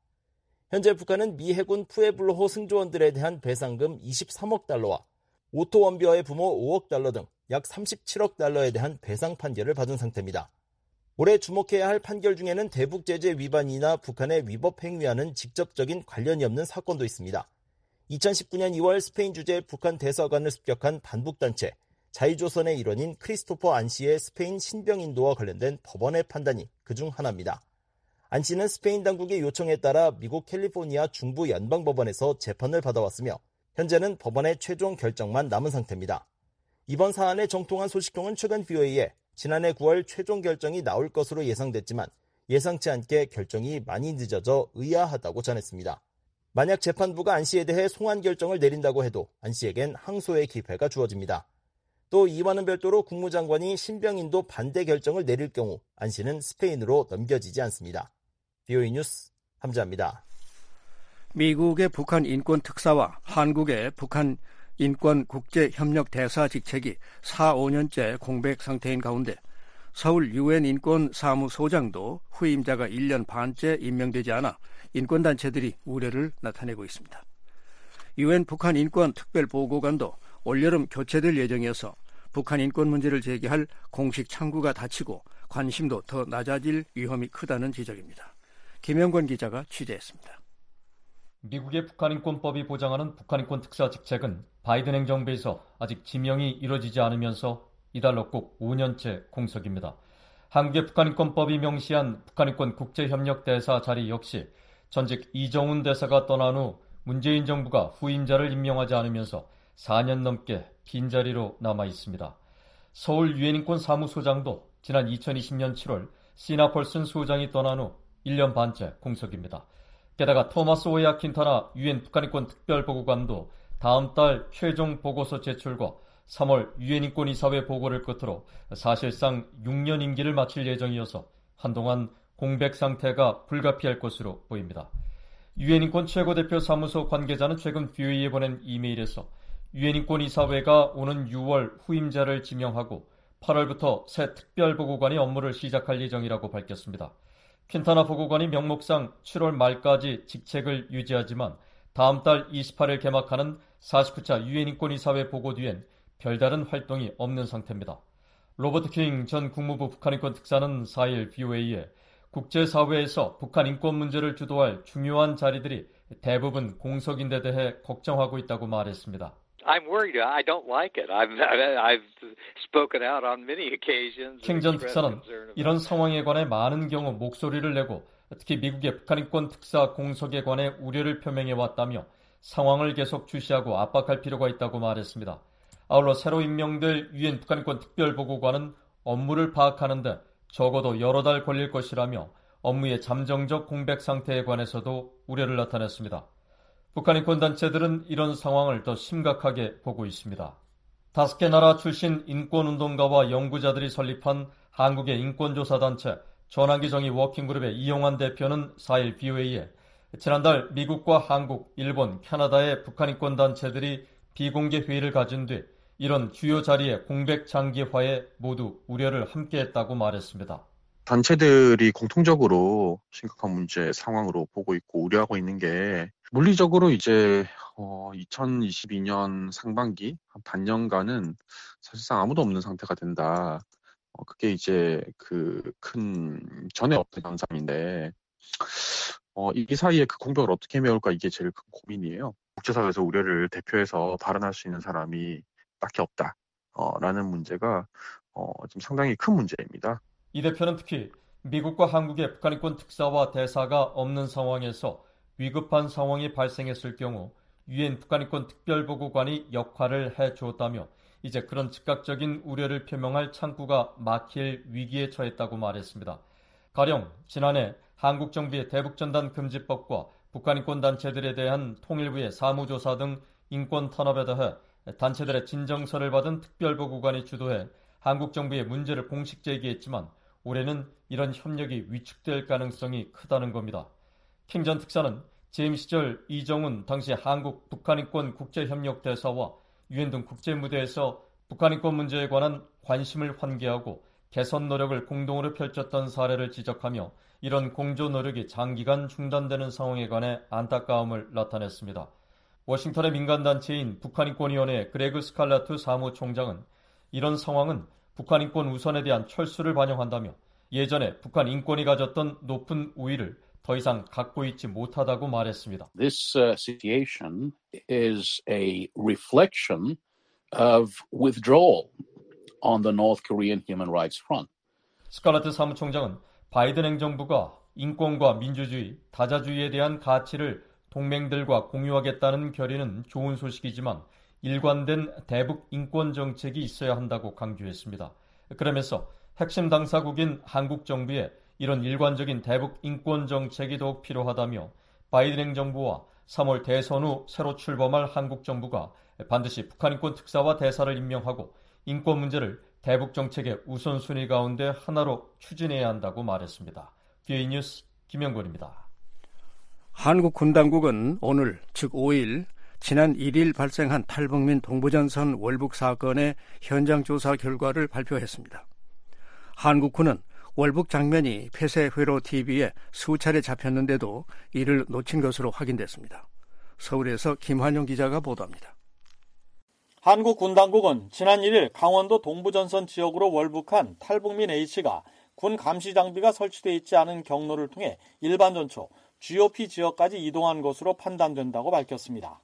현재 북한은 미 해군 푸에블로호 승조원들에 대한 배상금 이십삼억 달러와 오토 원비어의 부모 오억 달러 등 약 삼십칠억 달러에 대한 배상 판결을 받은 상태입니다. 올해 주목해야 할 판결 중에는 대북제재 위반이나 북한의 위법 행위와는 직접적인 관련이 없는 사건도 있습니다. 이천십구 년 이월 스페인 주재 북한 대사관을 습격한 반북단체 자유조선의 일원인 크리스토퍼 안 씨의 스페인 신병 인도와 관련된 법원의 판단이 그중 하나입니다. 안 씨는 스페인 당국의 요청에 따라 미국 캘리포니아 중부 연방법원에서 재판을 받아왔으며 현재는 법원의 최종 결정만 남은 상태입니다. 이번 사안의 정통한 소식통은 최근 브이오에이에 지난해 구월 최종 결정이 나올 것으로 예상됐지만 예상치 않게 결정이 많이 늦어져 의아하다고 전했습니다. 만약 재판부가 안 씨에 대해 송환 결정을 내린다고 해도 안 씨에겐 항소의 기회가 주어집니다. 또 이와는 별도로 국무장관이 신병인도 반대 결정을 내릴 경우 안 씨는 스페인으로 넘겨지지 않습니다. 브이오에이 뉴스 함자입니다. 미국의 북한 인권 특사와 한국의 북한 인권 국제협력 대사 직책이 사, 오 년째 공백 상태인 가운데 서울 유엔 인권사무소장도 후임자가 일 년 반째 임명되지 않아 인권단체들이 우려를 나타내고 있습니다. 유엔 북한 인권 특별보고관도 올여름 교체될 예정이어서 북한 인권 문제를 제기할 공식 창구가 닫히고 관심도 더 낮아질 위험이 크다는 지적입니다. 김영권 기자가 취재했습니다. 미국의 북한인권법이 보장하는 북한인권 특사 직책은 바이든 행정부에서 아직 지명이 이뤄지지 않으면서 이달로 꼭 오 년째 공석입니다. 한국의 북한인권법이 명시한 북한인권 국제협력대사 자리 역시 전직 이정훈 대사가 떠난 후 문재인 정부가 후임자를 임명하지 않으면서 사 년 넘게 빈자리로 남아 있습니다. 서울 유엔인권 사무소장도 지난 이천이십 년 칠월 시나 펄슨 소장이 떠난 후 일 년 반째 공석입니다. 게다가 토마스 오야 킨타나 유엔 북한인권 특별보고관도 다음 달 최종 보고서 제출과 삼월 유엔 인권이사회 보고를 끝으로 사실상 육 년 임기를 마칠 예정이어서 한동안 공백 상태가 불가피할 것으로 보입니다. 유엔 인권 최고대표 사무소 관계자는 최근 비오이에 보낸 이메일에서 유엔 인권이사회가 오는 유월 후임자를 지명하고 팔월부터 새 특별보고관이 업무를 시작할 예정이라고 밝혔습니다. 퀸타나 보고관이 명목상 칠월 말까지 직책을 유지하지만 다음 달 이십팔일 개막하는 사십구 차 유엔 인권이사회 보고 뒤엔 별다른 활동이 없는 상태입니다. 로버트 킹 전 국무부 북한인권 특사는 사일 비오에이에 국제사회에서 북한 인권 문제를 주도할 중요한 자리들이 대부분 공석인데 대해 걱정하고 있다고 말했습니다. I'm worried. I don't like it. I've, I've spoken out on many occasions. 킹 전 특사는 이런 상황에 관해 많은 경우 목소리를 내고 특히 미국의 북한인권 특사 공석에 관해 우려를 표명해 왔다며 상황을 계속 주시하고 압박할 필요가 있다고 말했습니다. 아울러 새로 임명될 유엔 북한인권 특별보고관은 업무를 파악하는 데 적어도 여러 달 걸릴 것이라며 업무의 잠정적 공백 상태에 관해서도 우려를 나타냈습니다. 북한인권 단체들은 이런 상황을 더 심각하게 보고 있습니다. 다섯 개 나라 출신 인권운동가와 연구자들이 설립한 한국의 인권조사단체 전환기 정의 워킹그룹의 이용환 대표는 사일 비오에이에 지난달 미국과 한국, 일본, 캐나다의 북한인권 단체들이 비공개 회의를 가진 뒤 이런 주요 자리의 공백 장기화에 모두 우려를 함께했다고 말했습니다. 단체들이 공통적으로 심각한 문제 상황으로 보고 있고 우려하고 있는 게 물리적으로 이제 어, 이천이십이 년 상반기 한 반년간은 사실상 아무도 없는 상태가 된다. 어, 그게 이제 그 큰 전에 없던 현상인데 어, 이 사이에 그 공백을 어떻게 메울까 이게 제일 큰 고민이에요. 국제사회에서 우려를 대표해서 발언할 수 있는 사람이 딱히 없다. 어, 라는 문제가 어, 좀 상당히 큰 문제입니다. 이 대표는 특히 미국과 한국의 북한인권 특사와 대사가 없는 상황에서 위급한 상황이 발생했을 경우 유엔 북한인권 특별보고관이 역할을 해주었다며 이제 그런 즉각적인 우려를 표명할 창구가 막힐 위기에 처했다고 말했습니다. 가령 지난해 한국 정부의 대북전단 금지법과 북한인권 단체들에 대한 통일부의 사무조사 등 인권 탄압에 대해 단체들의 진정서를 받은 특별보고관이 주도해 한국 정부의 문제를 공식 제기했지만 올해는 이런 협력이 위축될 가능성이 크다는 겁니다. 킹 전 특사는 재임 시절 이정훈 당시 한국 북한인권 국제협력대사와 유엔 등 국제무대에서 북한인권 문제에 관한 관심을 환기하고 개선 노력을 공동으로 펼쳤던 사례를 지적하며 이런 공조 노력이 장기간 중단되는 상황에 관해 안타까움을 나타냈습니다. 워싱턴의 민간단체인 북한인권위원회 그레그 스칼라트 사무총장은 이런 상황은 북한인권 우선에 대한 철수를 반영한다며 예전에 북한 인권이 가졌던 높은 우위를 더 이상 갖고 있지 못하다고 말했습니다. This uh, situation is a reflection of withdrawal on the North Korean human rights front. 스칼라트 사무총장은 바이든 행정부가 인권과 민주주의, 다자주의에 대한 가치를 동맹들과 공유하겠다는 결의는 좋은 소식이지만 일관된 대북 인권 정책이 있어야 한다고 강조했습니다. 그러면서 핵심 당사국인 한국 정부에 이런 일관적인 대북 인권 정책이 더욱 필요하다며 바이든 행정부와 삼월 대선 후 새로 출범할 한국 정부가 반드시 북한인권 특사와 대사를 임명하고 인권 문제를 대북 정책의 우선순위 가운데 하나로 추진해야 한다고 말했습니다. 비오에이 뉴스 김영권입니다. 한국 군 당국은 오늘 즉 오일 지난 일일 발생한 탈북민 동부전선 월북 사건의 현장 조사 결과를 발표했습니다. 한국군은 월북 장면이 폐쇄 회로 티비에 수차례 잡혔는데도 이를 놓친 것으로 확인됐습니다. 서울에서 김환영 기자가 보도합니다. 한국 군 당국은 지난 일일 강원도 동부전선 지역으로 월북한 탈북민 H가 군 감시 장비가 설치되어 있지 않은 경로를 통해 일반 전초, 지오피 지역까지 이동한 것으로 판단된다고 밝혔습니다.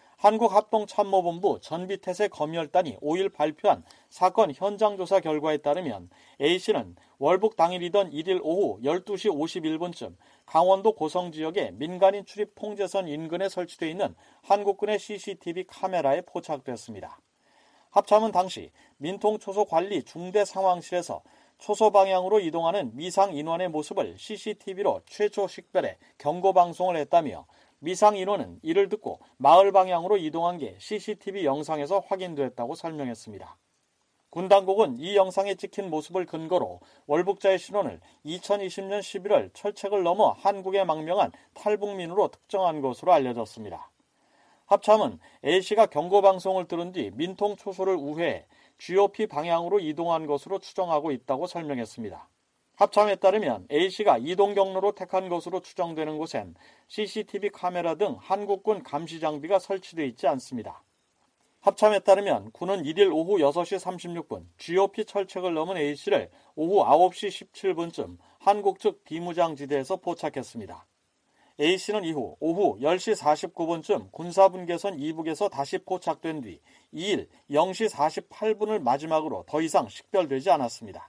한국합동참모본부 전비태세 검열단이 오일 발표한 사건 현장조사 결과에 따르면 A씨는 월북 당일이던 일일 오후 열두 시 오십일 분쯤 강원도 고성 지역의 민간인 출입 통제선 인근에 설치되어 있는 한국군의 씨씨티비 카메라에 포착됐습니다. 합참은 당시 민통초소 관리 중대 상황실에서 초소 방향으로 이동하는 미상 인원의 모습을 씨씨티비로 최초 식별해 경고 방송을 했다며 미상 인원은 이를 듣고 마을 방향으로 이동한 게 씨씨티비 영상에서 확인됐다고 설명했습니다. 군 당국은 이 영상에 찍힌 모습을 근거로 월북자의 신원을 이천이십 년 십일월 철책을 넘어 한국에 망명한 탈북민으로 특정한 것으로 알려졌습니다. 합참은 A씨가 경고방송을 들은 뒤 민통 초소를 우회해 지오피 방향으로 이동한 것으로 추정하고 있다고 설명했습니다. 합참에 따르면 A씨가 이동 경로로 택한 것으로 추정되는 곳엔 씨씨티비 카메라 등 한국군 감시 장비가 설치되어 있지 않습니다. 합참에 따르면 군은 일 일 오후 여섯 시 삼십육 분 지오피 철책을 넘은 A씨를 오후 아홉 시 십칠 분쯤 한국 측 비무장지대에서 포착했습니다. A씨는 이후 오후 열 시 사십구 분쯤 군사분계선 이북에서 다시 포착된 뒤 이 일 영 시 사십팔 분을 마지막으로 더 이상 식별되지 않았습니다.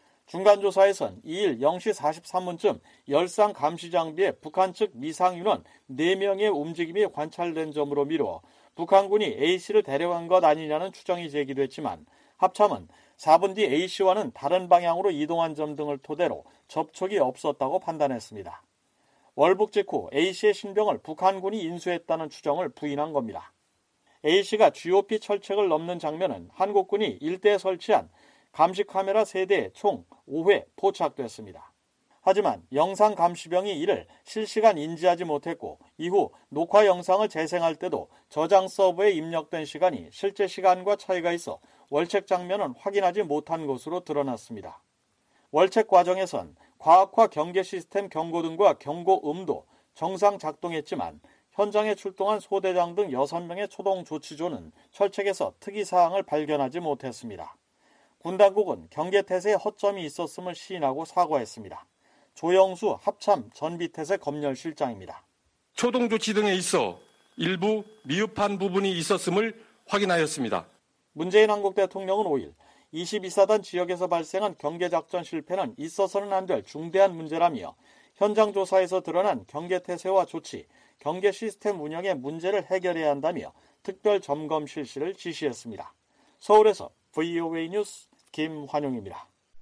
중간조사에선 이 일 영 시 사십삼 분쯤 열상 감시장비에 북한 측 미상인원 네 명의 움직임이 관찰된 점으로 미루어 북한군이 A씨를 데려간 것 아니냐는 추정이 제기됐지만 합참은 사 분 뒤 A씨와는 다른 방향으로 이동한 점 등을 토대로 접촉이 없었다고 판단했습니다. 월북 직후 A씨의 신병을 북한군이 인수했다는 추정을 부인한 겁니다. A씨가 지오피 철책을 넘는 장면은 한국군이 일대에 설치한 감시 카메라 세 대에 총 오 회 포착됐습니다. 하지만 영상 감시병이 이를 실시간 인지하지 못했고 이후 녹화 영상을 재생할 때도 저장 서버에 입력된 시간이 실제 시간과 차이가 있어 월책 장면은 확인하지 못한 것으로 드러났습니다. 월책 과정에선 과학화 경계 시스템 경고등과 경고음도 정상 작동했지만 현장에 출동한 소대장 등 여섯 명의 초동 조치조는 철책에서 특이사항을 발견하지 못했습니다. 군 당국은 경계태세에 허점이 있었음을 시인하고 사과했습니다. 조영수 합참 전비태세 검열실장입니다. 초동조치 등에 있어 일부 미흡한 부분이 있었음을 확인하였습니다. 문재인 한국 대통령은 오 일 이십이 사단 지역에서 발생한 경계작전 실패는 있어서는 안 될 중대한 문제라며 현장 조사에서 드러난 경계태세와 조치, 경계 시스템 운영의 문제를 해결해야 한다며 특별 점검 실시를 지시했습니다. 서울에서 브이오에이 뉴스 김환용입니다.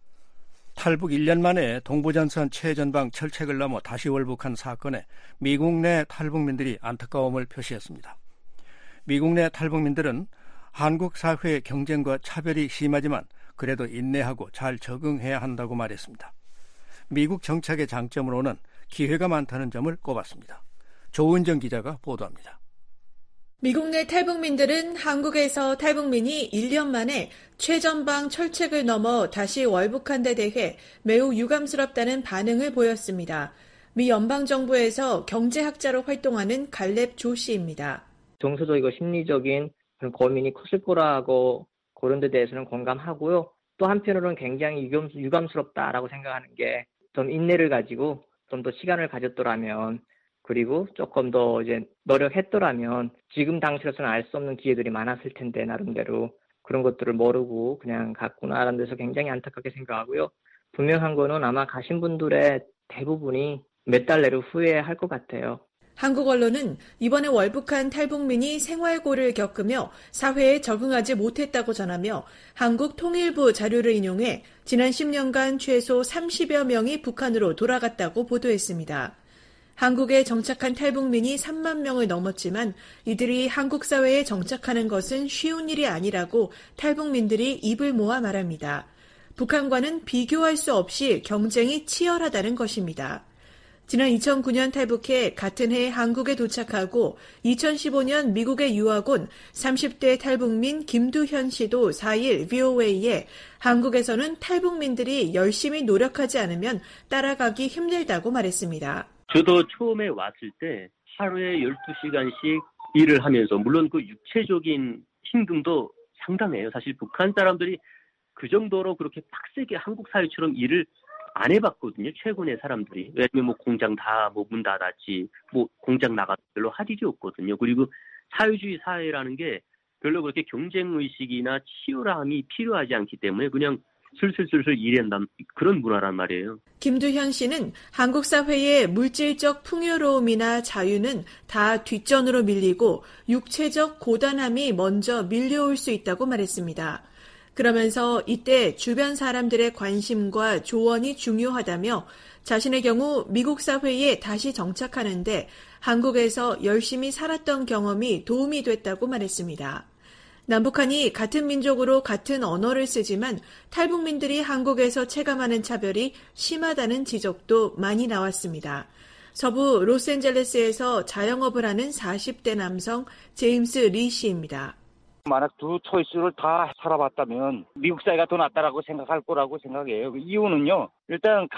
탈북 일 년 만에 동부전선 최전방 철책을 넘어 다시 월북한 사건에 미국 내 탈북민들이 안타까움을 표시했습니다. 미국 내 탈북민들은 한국 사회의 경쟁과 차별이 심하지만 그래도 인내하고 잘 적응해야 한다고 말했습니다. 미국 정착의 장점으로는 기회가 많다는 점을 꼽았습니다. 조은정 기자가 보도합니다. 미국 내 탈북민들은 한국에서 탈북민이 일 년 만에 최전방 철책을 넘어 다시 월북한 데 대해 매우 유감스럽다는 반응을 보였습니다. 미 연방정부에서 경제학자로 활동하는 갈렙 조 씨입니다. 정서적이고 심리적인 그런 고민이 컸을 거라고 그런 데 대해서는 공감하고요. 또 한편으로는 굉장히 유감, 유감스럽다라고 생각하는 게 좀 인내를 가지고 좀 더 시간을 가졌더라면 그리고 조금 더 이제 노력했더라면 지금 당시로서는 알 수 없는 기회들이 많았을 텐데 나름대로 그런 것들을 모르고 그냥 갔구나라는 데서 굉장히 안타깝게 생각하고요. 분명한 거는 아마 가신 분들의 대부분이 몇 달 내로 후회할 것 같아요. 한국 언론은 이번에 월북한 탈북민이 생활고를 겪으며 사회에 적응하지 못했다고 전하며 한국 통일부 자료를 인용해 지난 십 년간 최소 삼십여 명이 북한으로 돌아갔다고 보도했습니다. 한국에 정착한 탈북민이 삼만 명을 넘었지만 이들이 한국 사회에 정착하는 것은 쉬운 일이 아니라고 탈북민들이 입을 모아 말합니다. 북한과는 비교할 수 없이 경쟁이 치열하다는 것입니다. 지난 이천구 년 탈북해 같은 해 한국에 도착하고 이천십오 년 미국에 유학 온 삼십 대 탈북민 김두현 씨도 사 일 브이오에이에 한국에서는 탈북민들이 열심히 노력하지 않으면 따라가기 힘들다고 말했습니다. 저도 처음에 왔을 때 하루에 열두 시간씩 일을 하면서 물론 그 육체적인 힘듦도 상당해요. 사실 북한 사람들이 그 정도로 그렇게 빡세게 한국 사회처럼 일을 안 해봤거든요. 최근의 사람들이. 왜냐면 뭐 공장 다 뭐 문 닫았지, 뭐 공장 나가도 별로 할 일이 없거든요. 그리고 사회주의 사회라는 게 별로 그렇게 경쟁의식이나 치열함이 필요하지 않기 때문에 그냥 슬슬슬슬 일한단 그런 문화란 말이에요. 김두현 씨는 한국 사회의 물질적 풍요로움이나 자유는 다 뒷전으로 밀리고 육체적 고단함이 먼저 밀려올 수 있다고 말했습니다. 그러면서 이때 주변 사람들의 관심과 조언이 중요하다며 자신의 경우 미국 사회에 다시 정착하는데 한국에서 열심히 살았던 경험이 도움이 됐다고 말했습니다. 남북한이 같은 민족으로 같은 언어를 쓰지만 탈북민들이 한국에서 체감하는 차별이 심하다는 지적도 많이 나왔습니다. 서부 로스앤젤레스에서 자영업을 하는 사십 대 남성 제임스 리 씨입니다. 만약 두 초이스를 다 살아봤다면 미국 사회가 더 낫다라고 생각할 거라고 생각해요. 그 이유는요. 일단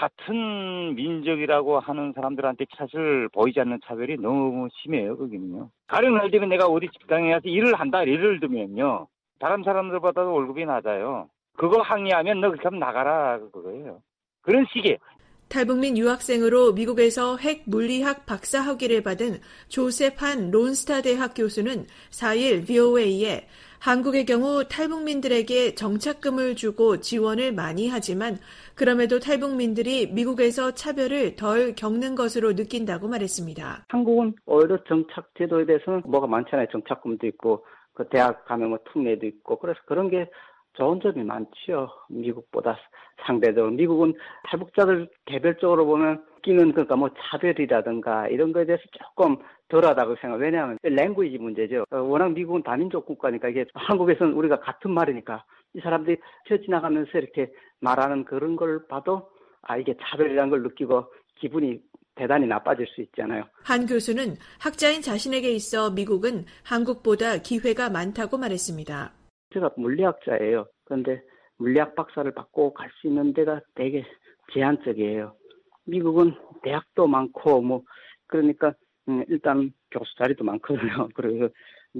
같은 민족이라고 하는 사람들한테 사실 보이지 않는 차별이 너무 심해요. 거기는요. 가령 예를 내가 어디 직장에 가서 일을 한다. 예를 들면요. 다른 사람들보다도 월급이 낮아요. 그거 항의하면 너 그렇게 하면 나가라 그거예요. 그런 식이에요. 탈북민 유학생으로 미국에서 핵 물리학 박사 학위를 받은 조셉 한 론스타 대학 교수는 사 일 브이오에이에 한국의 경우 탈북민들에게 정착금을 주고 지원을 많이 하지만 그럼에도 탈북민들이 미국에서 차별을 덜 겪는 것으로 느낀다고 말했습니다. 한국은 오히려 정착 제도에 대해서는 뭐가 많잖아요. 정착금도 있고 그 대학 가면 뭐 특례도 있고 그래서 그런 게 좋은 점이 많지요. 미국보다 상대적으로. 미국은 탈북자들 개별적으로 보면 끼는 그러니까 뭐 차별이라든가 이런 거에 대해서 조금 덜하다고 생각해요. 왜냐하면 랭귀지 문제죠. 워낙 미국은 다민족 국가니까 이게 한국에서는 우리가 같은 말이니까 이 사람들이 튀어 지나가면서 이렇게 말하는 그런 걸 봐도 아 이게 차별이라는 걸 느끼고 기분이 대단히 나빠질 수 있잖아요. 한 교수는 학자인 자신에게 있어 미국은 한국보다 기회가 많다고 말했습니다. 제가 물리학자예요. 그런데 물리학 박사를 받고 갈 수 있는 데가 되게 제한적이에요. 미국은 대학도 많고 뭐 그러니까 음, 일단 교수 자리도 많거든요. 그리고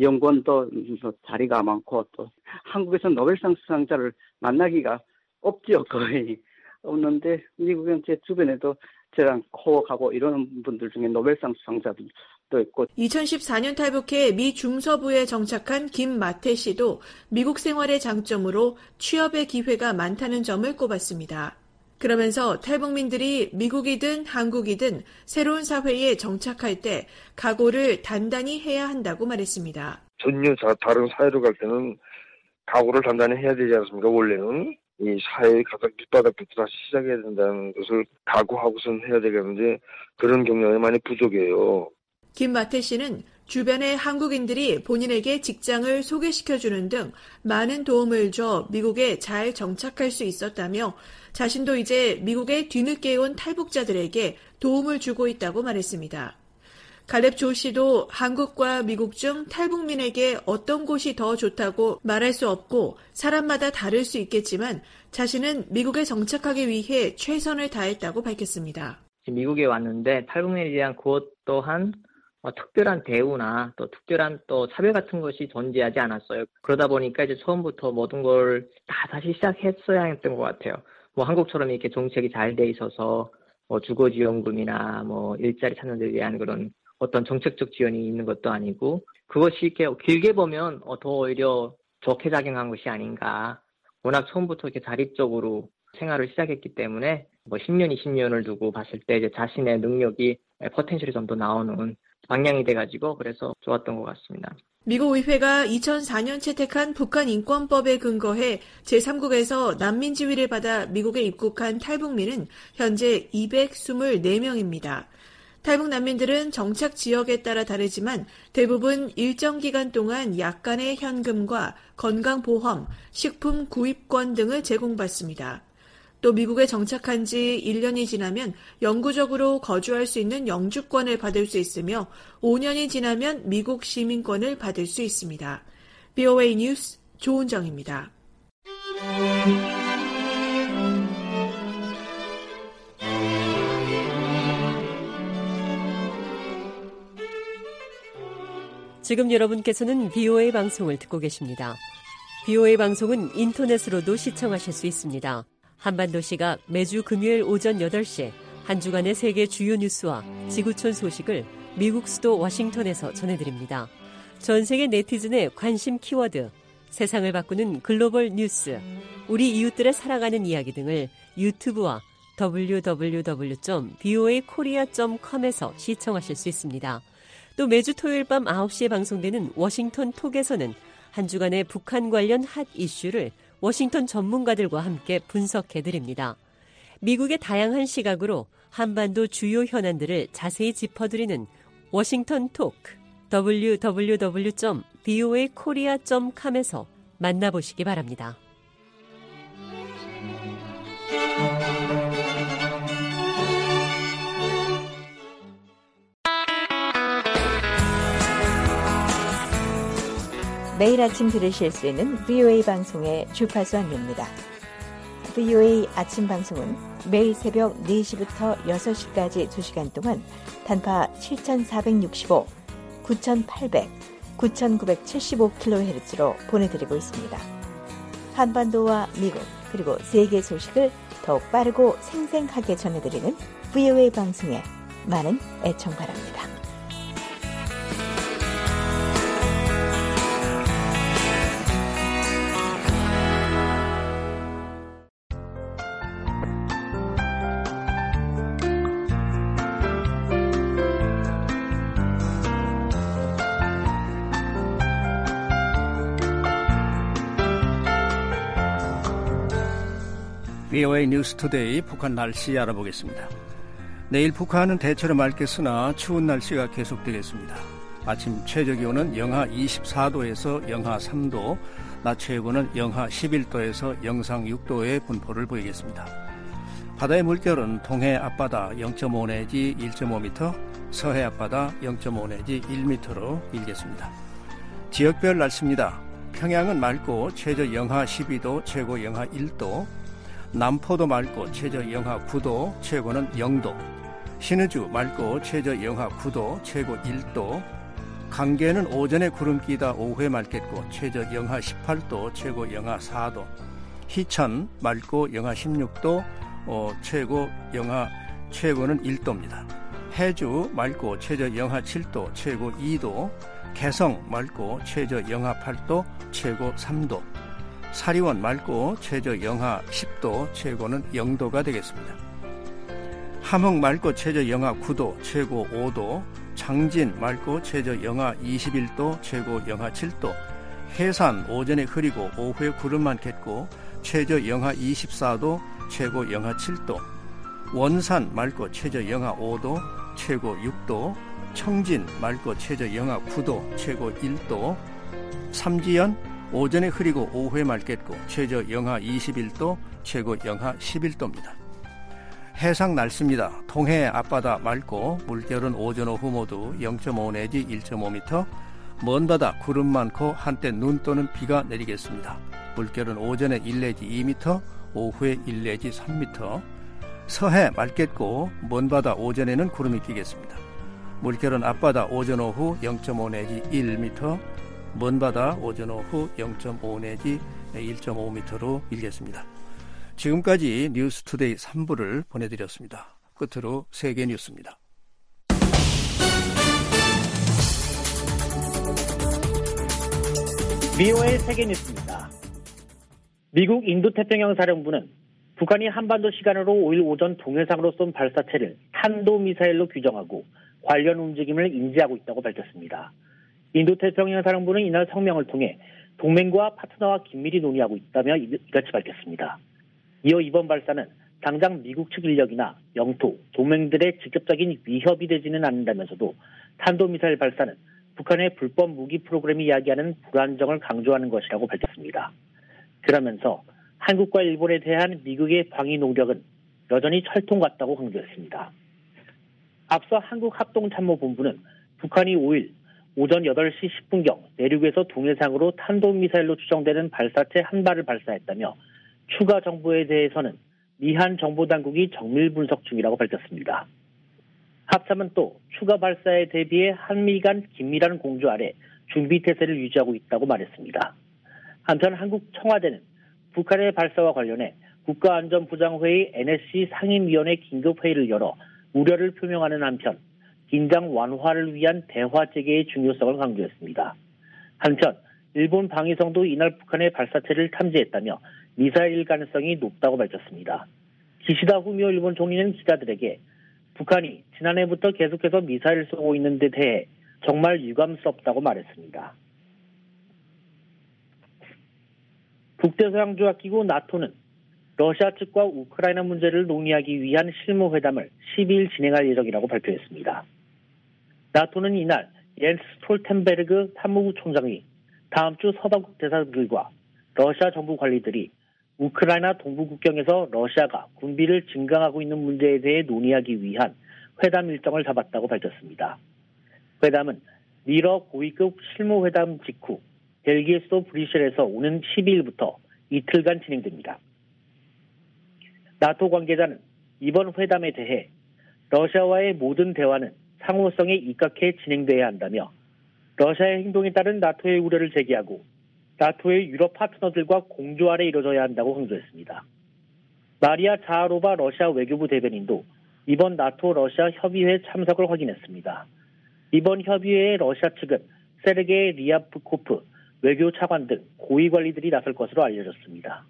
연구원도 자리가 많고 또 한국에서 노벨상 수상자를 만나기가 없지요. 거의 없는데 미국은 제 주변에도 저랑 코어하고 이런 분들 중에 노벨상 수상자도 있고. 이천십사 년 탈북해 미 중서부에 정착한 김마태 씨도 미국 생활의 장점으로 취업의 기회가 많다는 점을 꼽았습니다. 그러면서 탈북민들이 미국이든 한국이든 새로운 사회에 정착할 때 각오를 단단히 해야 한다고 말했습니다. 전혀 다른 사회로 갈 때는 각오를 단단히 해야 되지 않습니까? 원래는 이 사회의 가장 밑바닥부터 다시 시작해야 된다는 것을 각오하고선 해야 되겠는데 그런 경향이 많이 부족해요. 김마태 씨는 주변의 한국인들이 본인에게 직장을 소개시켜주는 등 많은 도움을 줘 미국에 잘 정착할 수 있었다며 자신도 이제 미국에 뒤늦게 온 탈북자들에게 도움을 주고 있다고 말했습니다. 갈렙 조 씨도 한국과 미국 중 탈북민에게 어떤 곳이 더 좋다고 말할 수 없고 사람마다 다를 수 있겠지만 자신은 미국에 정착하기 위해 최선을 다했다고 밝혔습니다. 미국에 왔는데 탈북민에 대한 그것 또한 어, 특별한 대우나 또 특별한 또 차별 같은 것이 존재하지 않았어요. 그러다 보니까 이제 처음부터 모든 걸 다 다시 시작했어야 했던 것 같아요. 뭐 한국처럼 이렇게 정책이 잘 돼 있어서 뭐 주거지원금이나 뭐 일자리 찾는 데 대한 그런 어떤 정책적 지원이 있는 것도 아니고 그것이 이렇게 길게 보면 어, 더 오히려 좋게 작용한 것이 아닌가. 워낙 처음부터 이렇게 자립적으로 생활을 시작했기 때문에 뭐 십 년, 이십 년을 두고 봤을 때 이제 자신의 능력이 포텐셜이 좀 더 나오는 방향이 돼가지고 그래서 좋았던 것 같습니다. 미국 의회가 이천사 년 채택한 북한 인권법에 근거해 제삼국에서 난민 지위를 받아 미국에 입국한 탈북민은 현재 이백이십사 명입니다. 탈북 난민들은 정착 지역에 따라 다르지만 대부분 일정 기간 동안 약간의 현금과 건강보험, 식품 구입권 등을 제공받습니다. 또 미국에 정착한 지 일 년이 지나면 영구적으로 거주할 수 있는 영주권을 받을 수 있으며 오 년이 지나면 미국 시민권을 받을 수 있습니다. 브이오에이 뉴스 조은정입니다. 지금 여러분께서는 브이오에이 방송을 듣고 계십니다. 브이오에이 방송은 인터넷으로도 시청하실 수 있습니다. 한반도시가 매주 금요일 오전 여덟 시 한 주간의 세계 주요 뉴스와 지구촌 소식을 미국 수도 워싱턴에서 전해드립니다. 전 세계 네티즌의 관심 키워드, 세상을 바꾸는 글로벌 뉴스, 우리 이웃들의 살아가는 이야기 등을 유튜브와 더블유 더블유 더블유 점 브이오에이 코리아 점 컴에서 시청하실 수 있습니다. 또 매주 토요일 밤 아홉 시에 방송되는 워싱턴 톡에서는 한 주간의 북한 관련 핫 이슈를 워싱턴 전문가들과 함께 분석해드립니다. 미국의 다양한 시각으로 한반도 주요 현안들을 자세히 짚어드리는 워싱턴 토크 더블유 더블유 더블유 점 브이오에이 코리아 점 컴에서 만나보시기 바랍니다. 매일 아침 들으실 수 있는 브이오에이 방송의 주파수 안내입니다. 브이오에이 아침 방송은 매일 새벽 네 시부터 여섯 시까지 두 시간 동안 단파 칠천사백육십오, 구천팔백, 구천구백칠십오 킬로헤르츠로 보내드리고 있습니다. 한반도와 미국 그리고 세계 소식을 더욱 빠르고 생생하게 전해드리는 브이오에이 방송에 많은 애청 바랍니다. 브이오에이 뉴스투데이 북한 날씨 알아보겠습니다. 내일 북한은 대체로 맑겠으나 추운 날씨가 계속되겠습니다. 아침 최저기온은 영하 이십사 도에서 영하 삼 도, 낮 최고는 영하 십일 도에서 영상 육 도의 분포를 보이겠습니다. 바다의 물결은 동해 앞바다 영 점 오 내지 일 점 오 미터, 서해 앞바다 영 점 오 내지 일 미터로 일겠습니다. 지역별 날씨입니다. 평양은 맑고 최저 영하 십이 도, 최고 영하 일 도, 남포도 맑고 최저 영하 구 도, 최고는 영 도, 신의주 맑고 최저 영하 구 도, 최고 일 도, 강계는 오전에 구름 끼다 오후에 맑겠고 최저 영하 십팔 도, 최고 영하 사 도, 희천 맑고 영하 십육 도, 어, 최고 영하 최고는 일 도입니다. 해주 맑고 최저 영하 칠 도, 최고 이 도, 개성 맑고 최저 영하 팔 도, 최고 삼 도, 사리원 맑고 최저 영하 십 도, 최고는 영 도가 되겠습니다. 함흥 맑고 최저 영하 구 도, 최고 오 도, 장진 맑고 최저 영하 이십일 도, 최고 영하 칠 도, 해산 오전에 흐리고 오후에 구름 많겠고 최저 영하 이십사 도, 최고 영하 칠 도, 원산 맑고 최저 영하 오 도, 최고 육 도, 청진 맑고 최저 영하 구 도, 최고 일 도, 삼지연 오전에 흐리고 오후에 맑겠고 최저 영하 이십일 도, 최고 영하 십일 도입니다. 해상 날씨입니다. 동해 앞바다 맑고 물결은 오전 오후 모두 영 점 오 내지 일 점 오 미터, 먼 바다 구름 많고 한때 눈 또는 비가 내리겠습니다. 물결은 오전에 일 내지 이 미터, 오후에 일 내지 삼 미터. 서해 맑겠고 먼 바다 오전에는 구름이 끼겠습니다. 물결은 앞바다 오전 오후 영 점 오 내지 일 미터, 먼 바다 오전 오후 영 점 오 내지 일 점 오 미터로 일겠습니다. 지금까지 뉴스투데이 삼 부를 보내드렸습니다. 끝으로 세계 뉴스입니다. 브이오에이 세계 뉴스입니다. 미국 인도태평양 사령부는 북한이 한반도 시간으로 오일 오전 동해상으로 쏜 발사체를 탄도미사일로 규정하고 관련 움직임을 인지하고 있다고 밝혔습니다. 인도태평양 사령부는 이날 성명을 통해 동맹과 파트너와 긴밀히 논의하고 있다며 이같이 밝혔습니다. 이어 이번 발사는 당장 미국 측 인력이나 영토, 동맹들의 직접적인 위협이 되지는 않는다면서도 탄도미사일 발사는 북한의 불법 무기 프로그램이 이야기하는 불안정을 강조하는 것이라고 밝혔습니다. 그러면서 한국과 일본에 대한 미국의 방위 노력은 여전히 철통 같다고 강조했습니다. 앞서 한국합동참모본부는 북한이 오일 오전 여덟 시 십 분경 내륙에서 동해상으로 탄도미사일로 추정되는 발사체 한 발을 발사했다며 추가 정보에 대해서는 미한 정보당국이 정밀 분석 중이라고 밝혔습니다. 합참은 또 추가 발사에 대비해 한미 간 긴밀한 공조 아래 준비태세를 유지하고 있다고 말했습니다. 한편 한국 청와대는 북한의 발사와 관련해 국가안전보장회의 엔에스씨 상임위원회 긴급회의를 열어 우려를 표명하는 한편 긴장 완화를 위한 대화 재개의 중요성을 강조했습니다. 한편 일본 방위성도 이날 북한의 발사체를 탐지했다며 미사일일 가능성이 높다고 밝혔습니다. 기시다 후미오 일본 총리는 기자들에게 북한이 지난해부터 계속해서 미사일을 쏘고 있는 데 대해 정말 유감스럽다고 말했습니다. 북대서양조약기구 나토는 러시아 측과 우크라이나 문제를 논의하기 위한 실무회담을 십이 일 진행할 예정이라고 발표했습니다. 나토는 이날 옌스 스톨텐베르그 사무부 총장이 다음 주 서방국 대사들과 러시아 정부 관리들이 우크라이나 동부 국경에서 러시아가 군비를 증강하고 있는 문제에 대해 논의하기 위한 회담 일정을 잡았다고 밝혔습니다. 회담은 미러 고위급 실무회담 직후 벨기에 수도 브뤼셀에서 오는 십이 일부터 이틀간 진행됩니다. 나토 관계자는 이번 회담에 대해 러시아와의 모든 대화는 상호성에 입각해 진행돼야 한다며 러시아의 행동에 따른 나토의 우려를 제기하고 나토의 유럽 파트너들과 공조 아래 이루어져야 한다고 강조했습니다. 마리아 자하로바 러시아 외교부 대변인도 이번 나토 러시아 협의회 참석을 확인했습니다. 이번 협의회에 러시아 측은 세르게이 리아프코프 외교 차관 등 고위 관리들이 나설 것으로 알려졌습니다.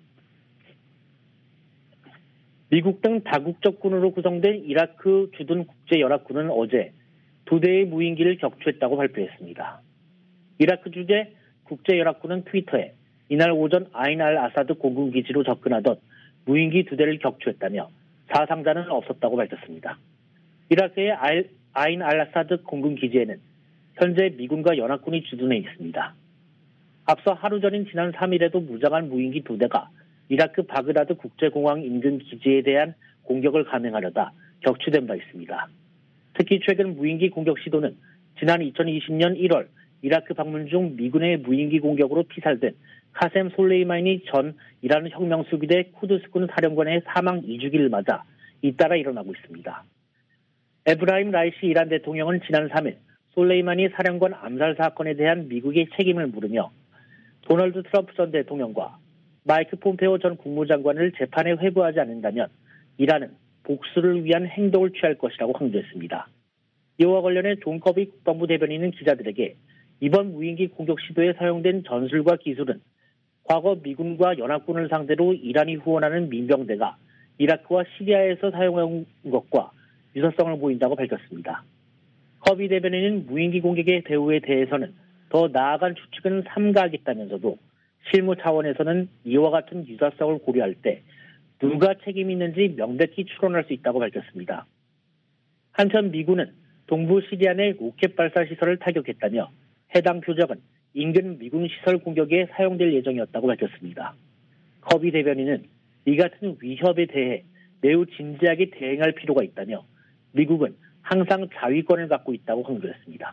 미국 등 다국적군으로 구성된 이라크 주둔 국제연합군은 어제 두 대의 무인기를 격추했다고 발표했습니다. 이라크 주재 국제연합군은 트위터에 이날 오전 아인 알 아사드 공군기지로 접근하던 무인기 두 대를 격추했다며 사상자는 없었다고 밝혔습니다. 이라크의 아인 알 아사드 공군기지에는 현재 미군과 연합군이 주둔해 있습니다. 앞서 하루 전인 지난 삼 일에도 무장한 무인기 두 대가 이라크 바그다드 국제공항 인근 기지에 대한 공격을 감행하려다 격추된 바 있습니다. 특히 최근 무인기 공격 시도는 지난 이천이십 년 일월 이라크 방문 중 미군의 무인기 공격으로 피살된 카셈 솔레이마니 전 이란 혁명수비대 쿠드스군 사령관의 사망 이 주기를 맞아 잇따라 일어나고 있습니다. 에브라임 라이시 이란 대통령은 지난 삼 일 솔레이마니 사령관 암살 사건에 대한 미국의 책임을 물으며 도널드 트럼프 전 대통령과 마이크 폼페오 전 국무장관을 재판에 회부하지 않는다면 이란은 복수를 위한 행동을 취할 것이라고 강조했습니다. 이와 관련해 존 커비 국방부 대변인은 기자들에게 이번 무인기 공격 시도에 사용된 전술과 기술은 과거 미군과 연합군을 상대로 이란이 후원하는 민병대가 이라크와 시리아에서 사용한 것과 유사성을 보인다고 밝혔습니다. 커비 대변인은 무인기 공격의 배후에 대해서는 더 나아간 추측은 삼가하겠다면서도 실무 차원에서는 이와 같은 유사성을 고려할 때 누가 책임이 있는지 명백히 추론할 수 있다고 밝혔습니다. 한편 미군은 동부 시리아 내 로켓 발사 시설을 타격했다며 해당 표적은 인근 미군 시설 공격에 사용될 예정이었다고 밝혔습니다. 커비 대변인은 이 같은 위협에 대해 매우 진지하게 대응할 필요가 있다며 미국은 항상 자위권을 갖고 있다고 강조했습니다.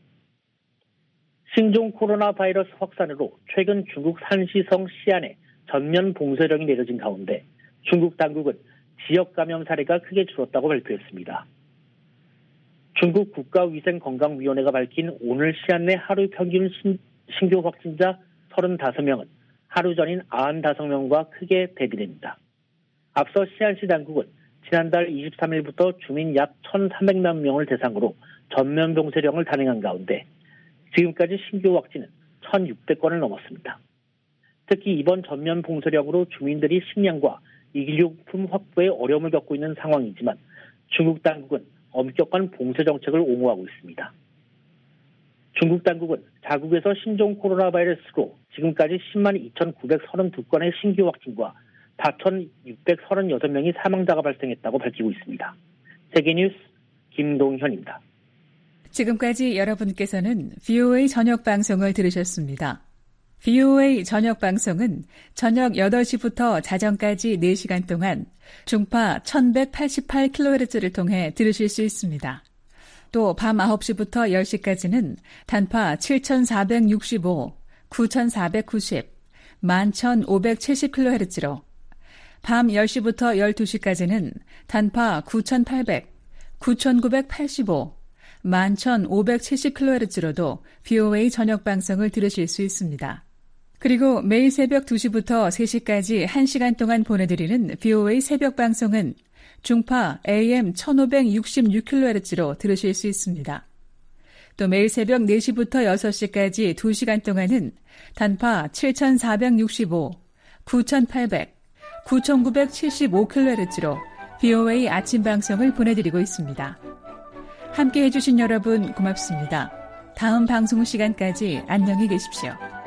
신종 코로나 바이러스 확산으로 최근 중국 산시성 시안에 전면 봉쇄령이 내려진 가운데 중국 당국은 지역 감염 사례가 크게 줄었다고 발표했습니다. 중국 국가위생건강위원회가 밝힌 오늘 시안 내 하루 평균 신, 신규 확진자 서른다섯 명은 하루 전인 구십오 명과 크게 대비됩니다. 앞서 시안시 당국은 지난달 이십삼 일부터 주민 약 천삼백만 명을 대상으로 전면 봉쇄령을 단행한 가운데 지금까지 신규 확진은 천육백 건을 넘었습니다. 특히 이번 전면 봉쇄령으로 주민들이 식량과 일용품 확보에 어려움을 겪고 있는 상황이지만 중국 당국은 엄격한 봉쇄 정책을 옹호하고 있습니다. 중국 당국은 자국에서 신종 코로나 바이러스로 지금까지 십만 이천구백삼십이 건의 신규 확진과 사천육백삼십육 명이 사망자가 발생했다고 밝히고 있습니다. 세계뉴스 김동현입니다. 지금까지 여러분께서는 브이오에이 저녁 방송을 들으셨습니다. 브이오에이 저녁 방송은 저녁 여덟 시부터 자정까지 네 시간 동안 중파 천백팔십팔 킬로헤르츠를 통해 들으실 수 있습니다. 또 밤 아홉 시부터 열 시까지는 단파 칠천사백육십오, 구천사백구십, 만 천오백칠십 킬로헤르츠로 밤 열 시부터 열두 시까지는 단파 구천팔백, 구천구백팔십오, 만 천오백칠십 킬로헤르츠로도 브이오에이 저녁 방송을 들으실 수 있습니다. 그리고 매일 새벽 두 시부터 세 시까지 한 시간 동안 보내드리는 브이오에이 새벽 방송은 중파 에이엠 천오백육십육 킬로헤르츠로 들으실 수 있습니다. 또 매일 새벽 네 시부터 여섯 시까지 두 시간 동안은 단파 칠천사백육십오, 구천팔백, 구천구백칠십오 킬로헤르츠로 브이오에이 아침 방송을 보내드리고 있습니다. 함께 해주신 여러분 고맙습니다. 다음 방송 시간까지 안녕히 계십시오.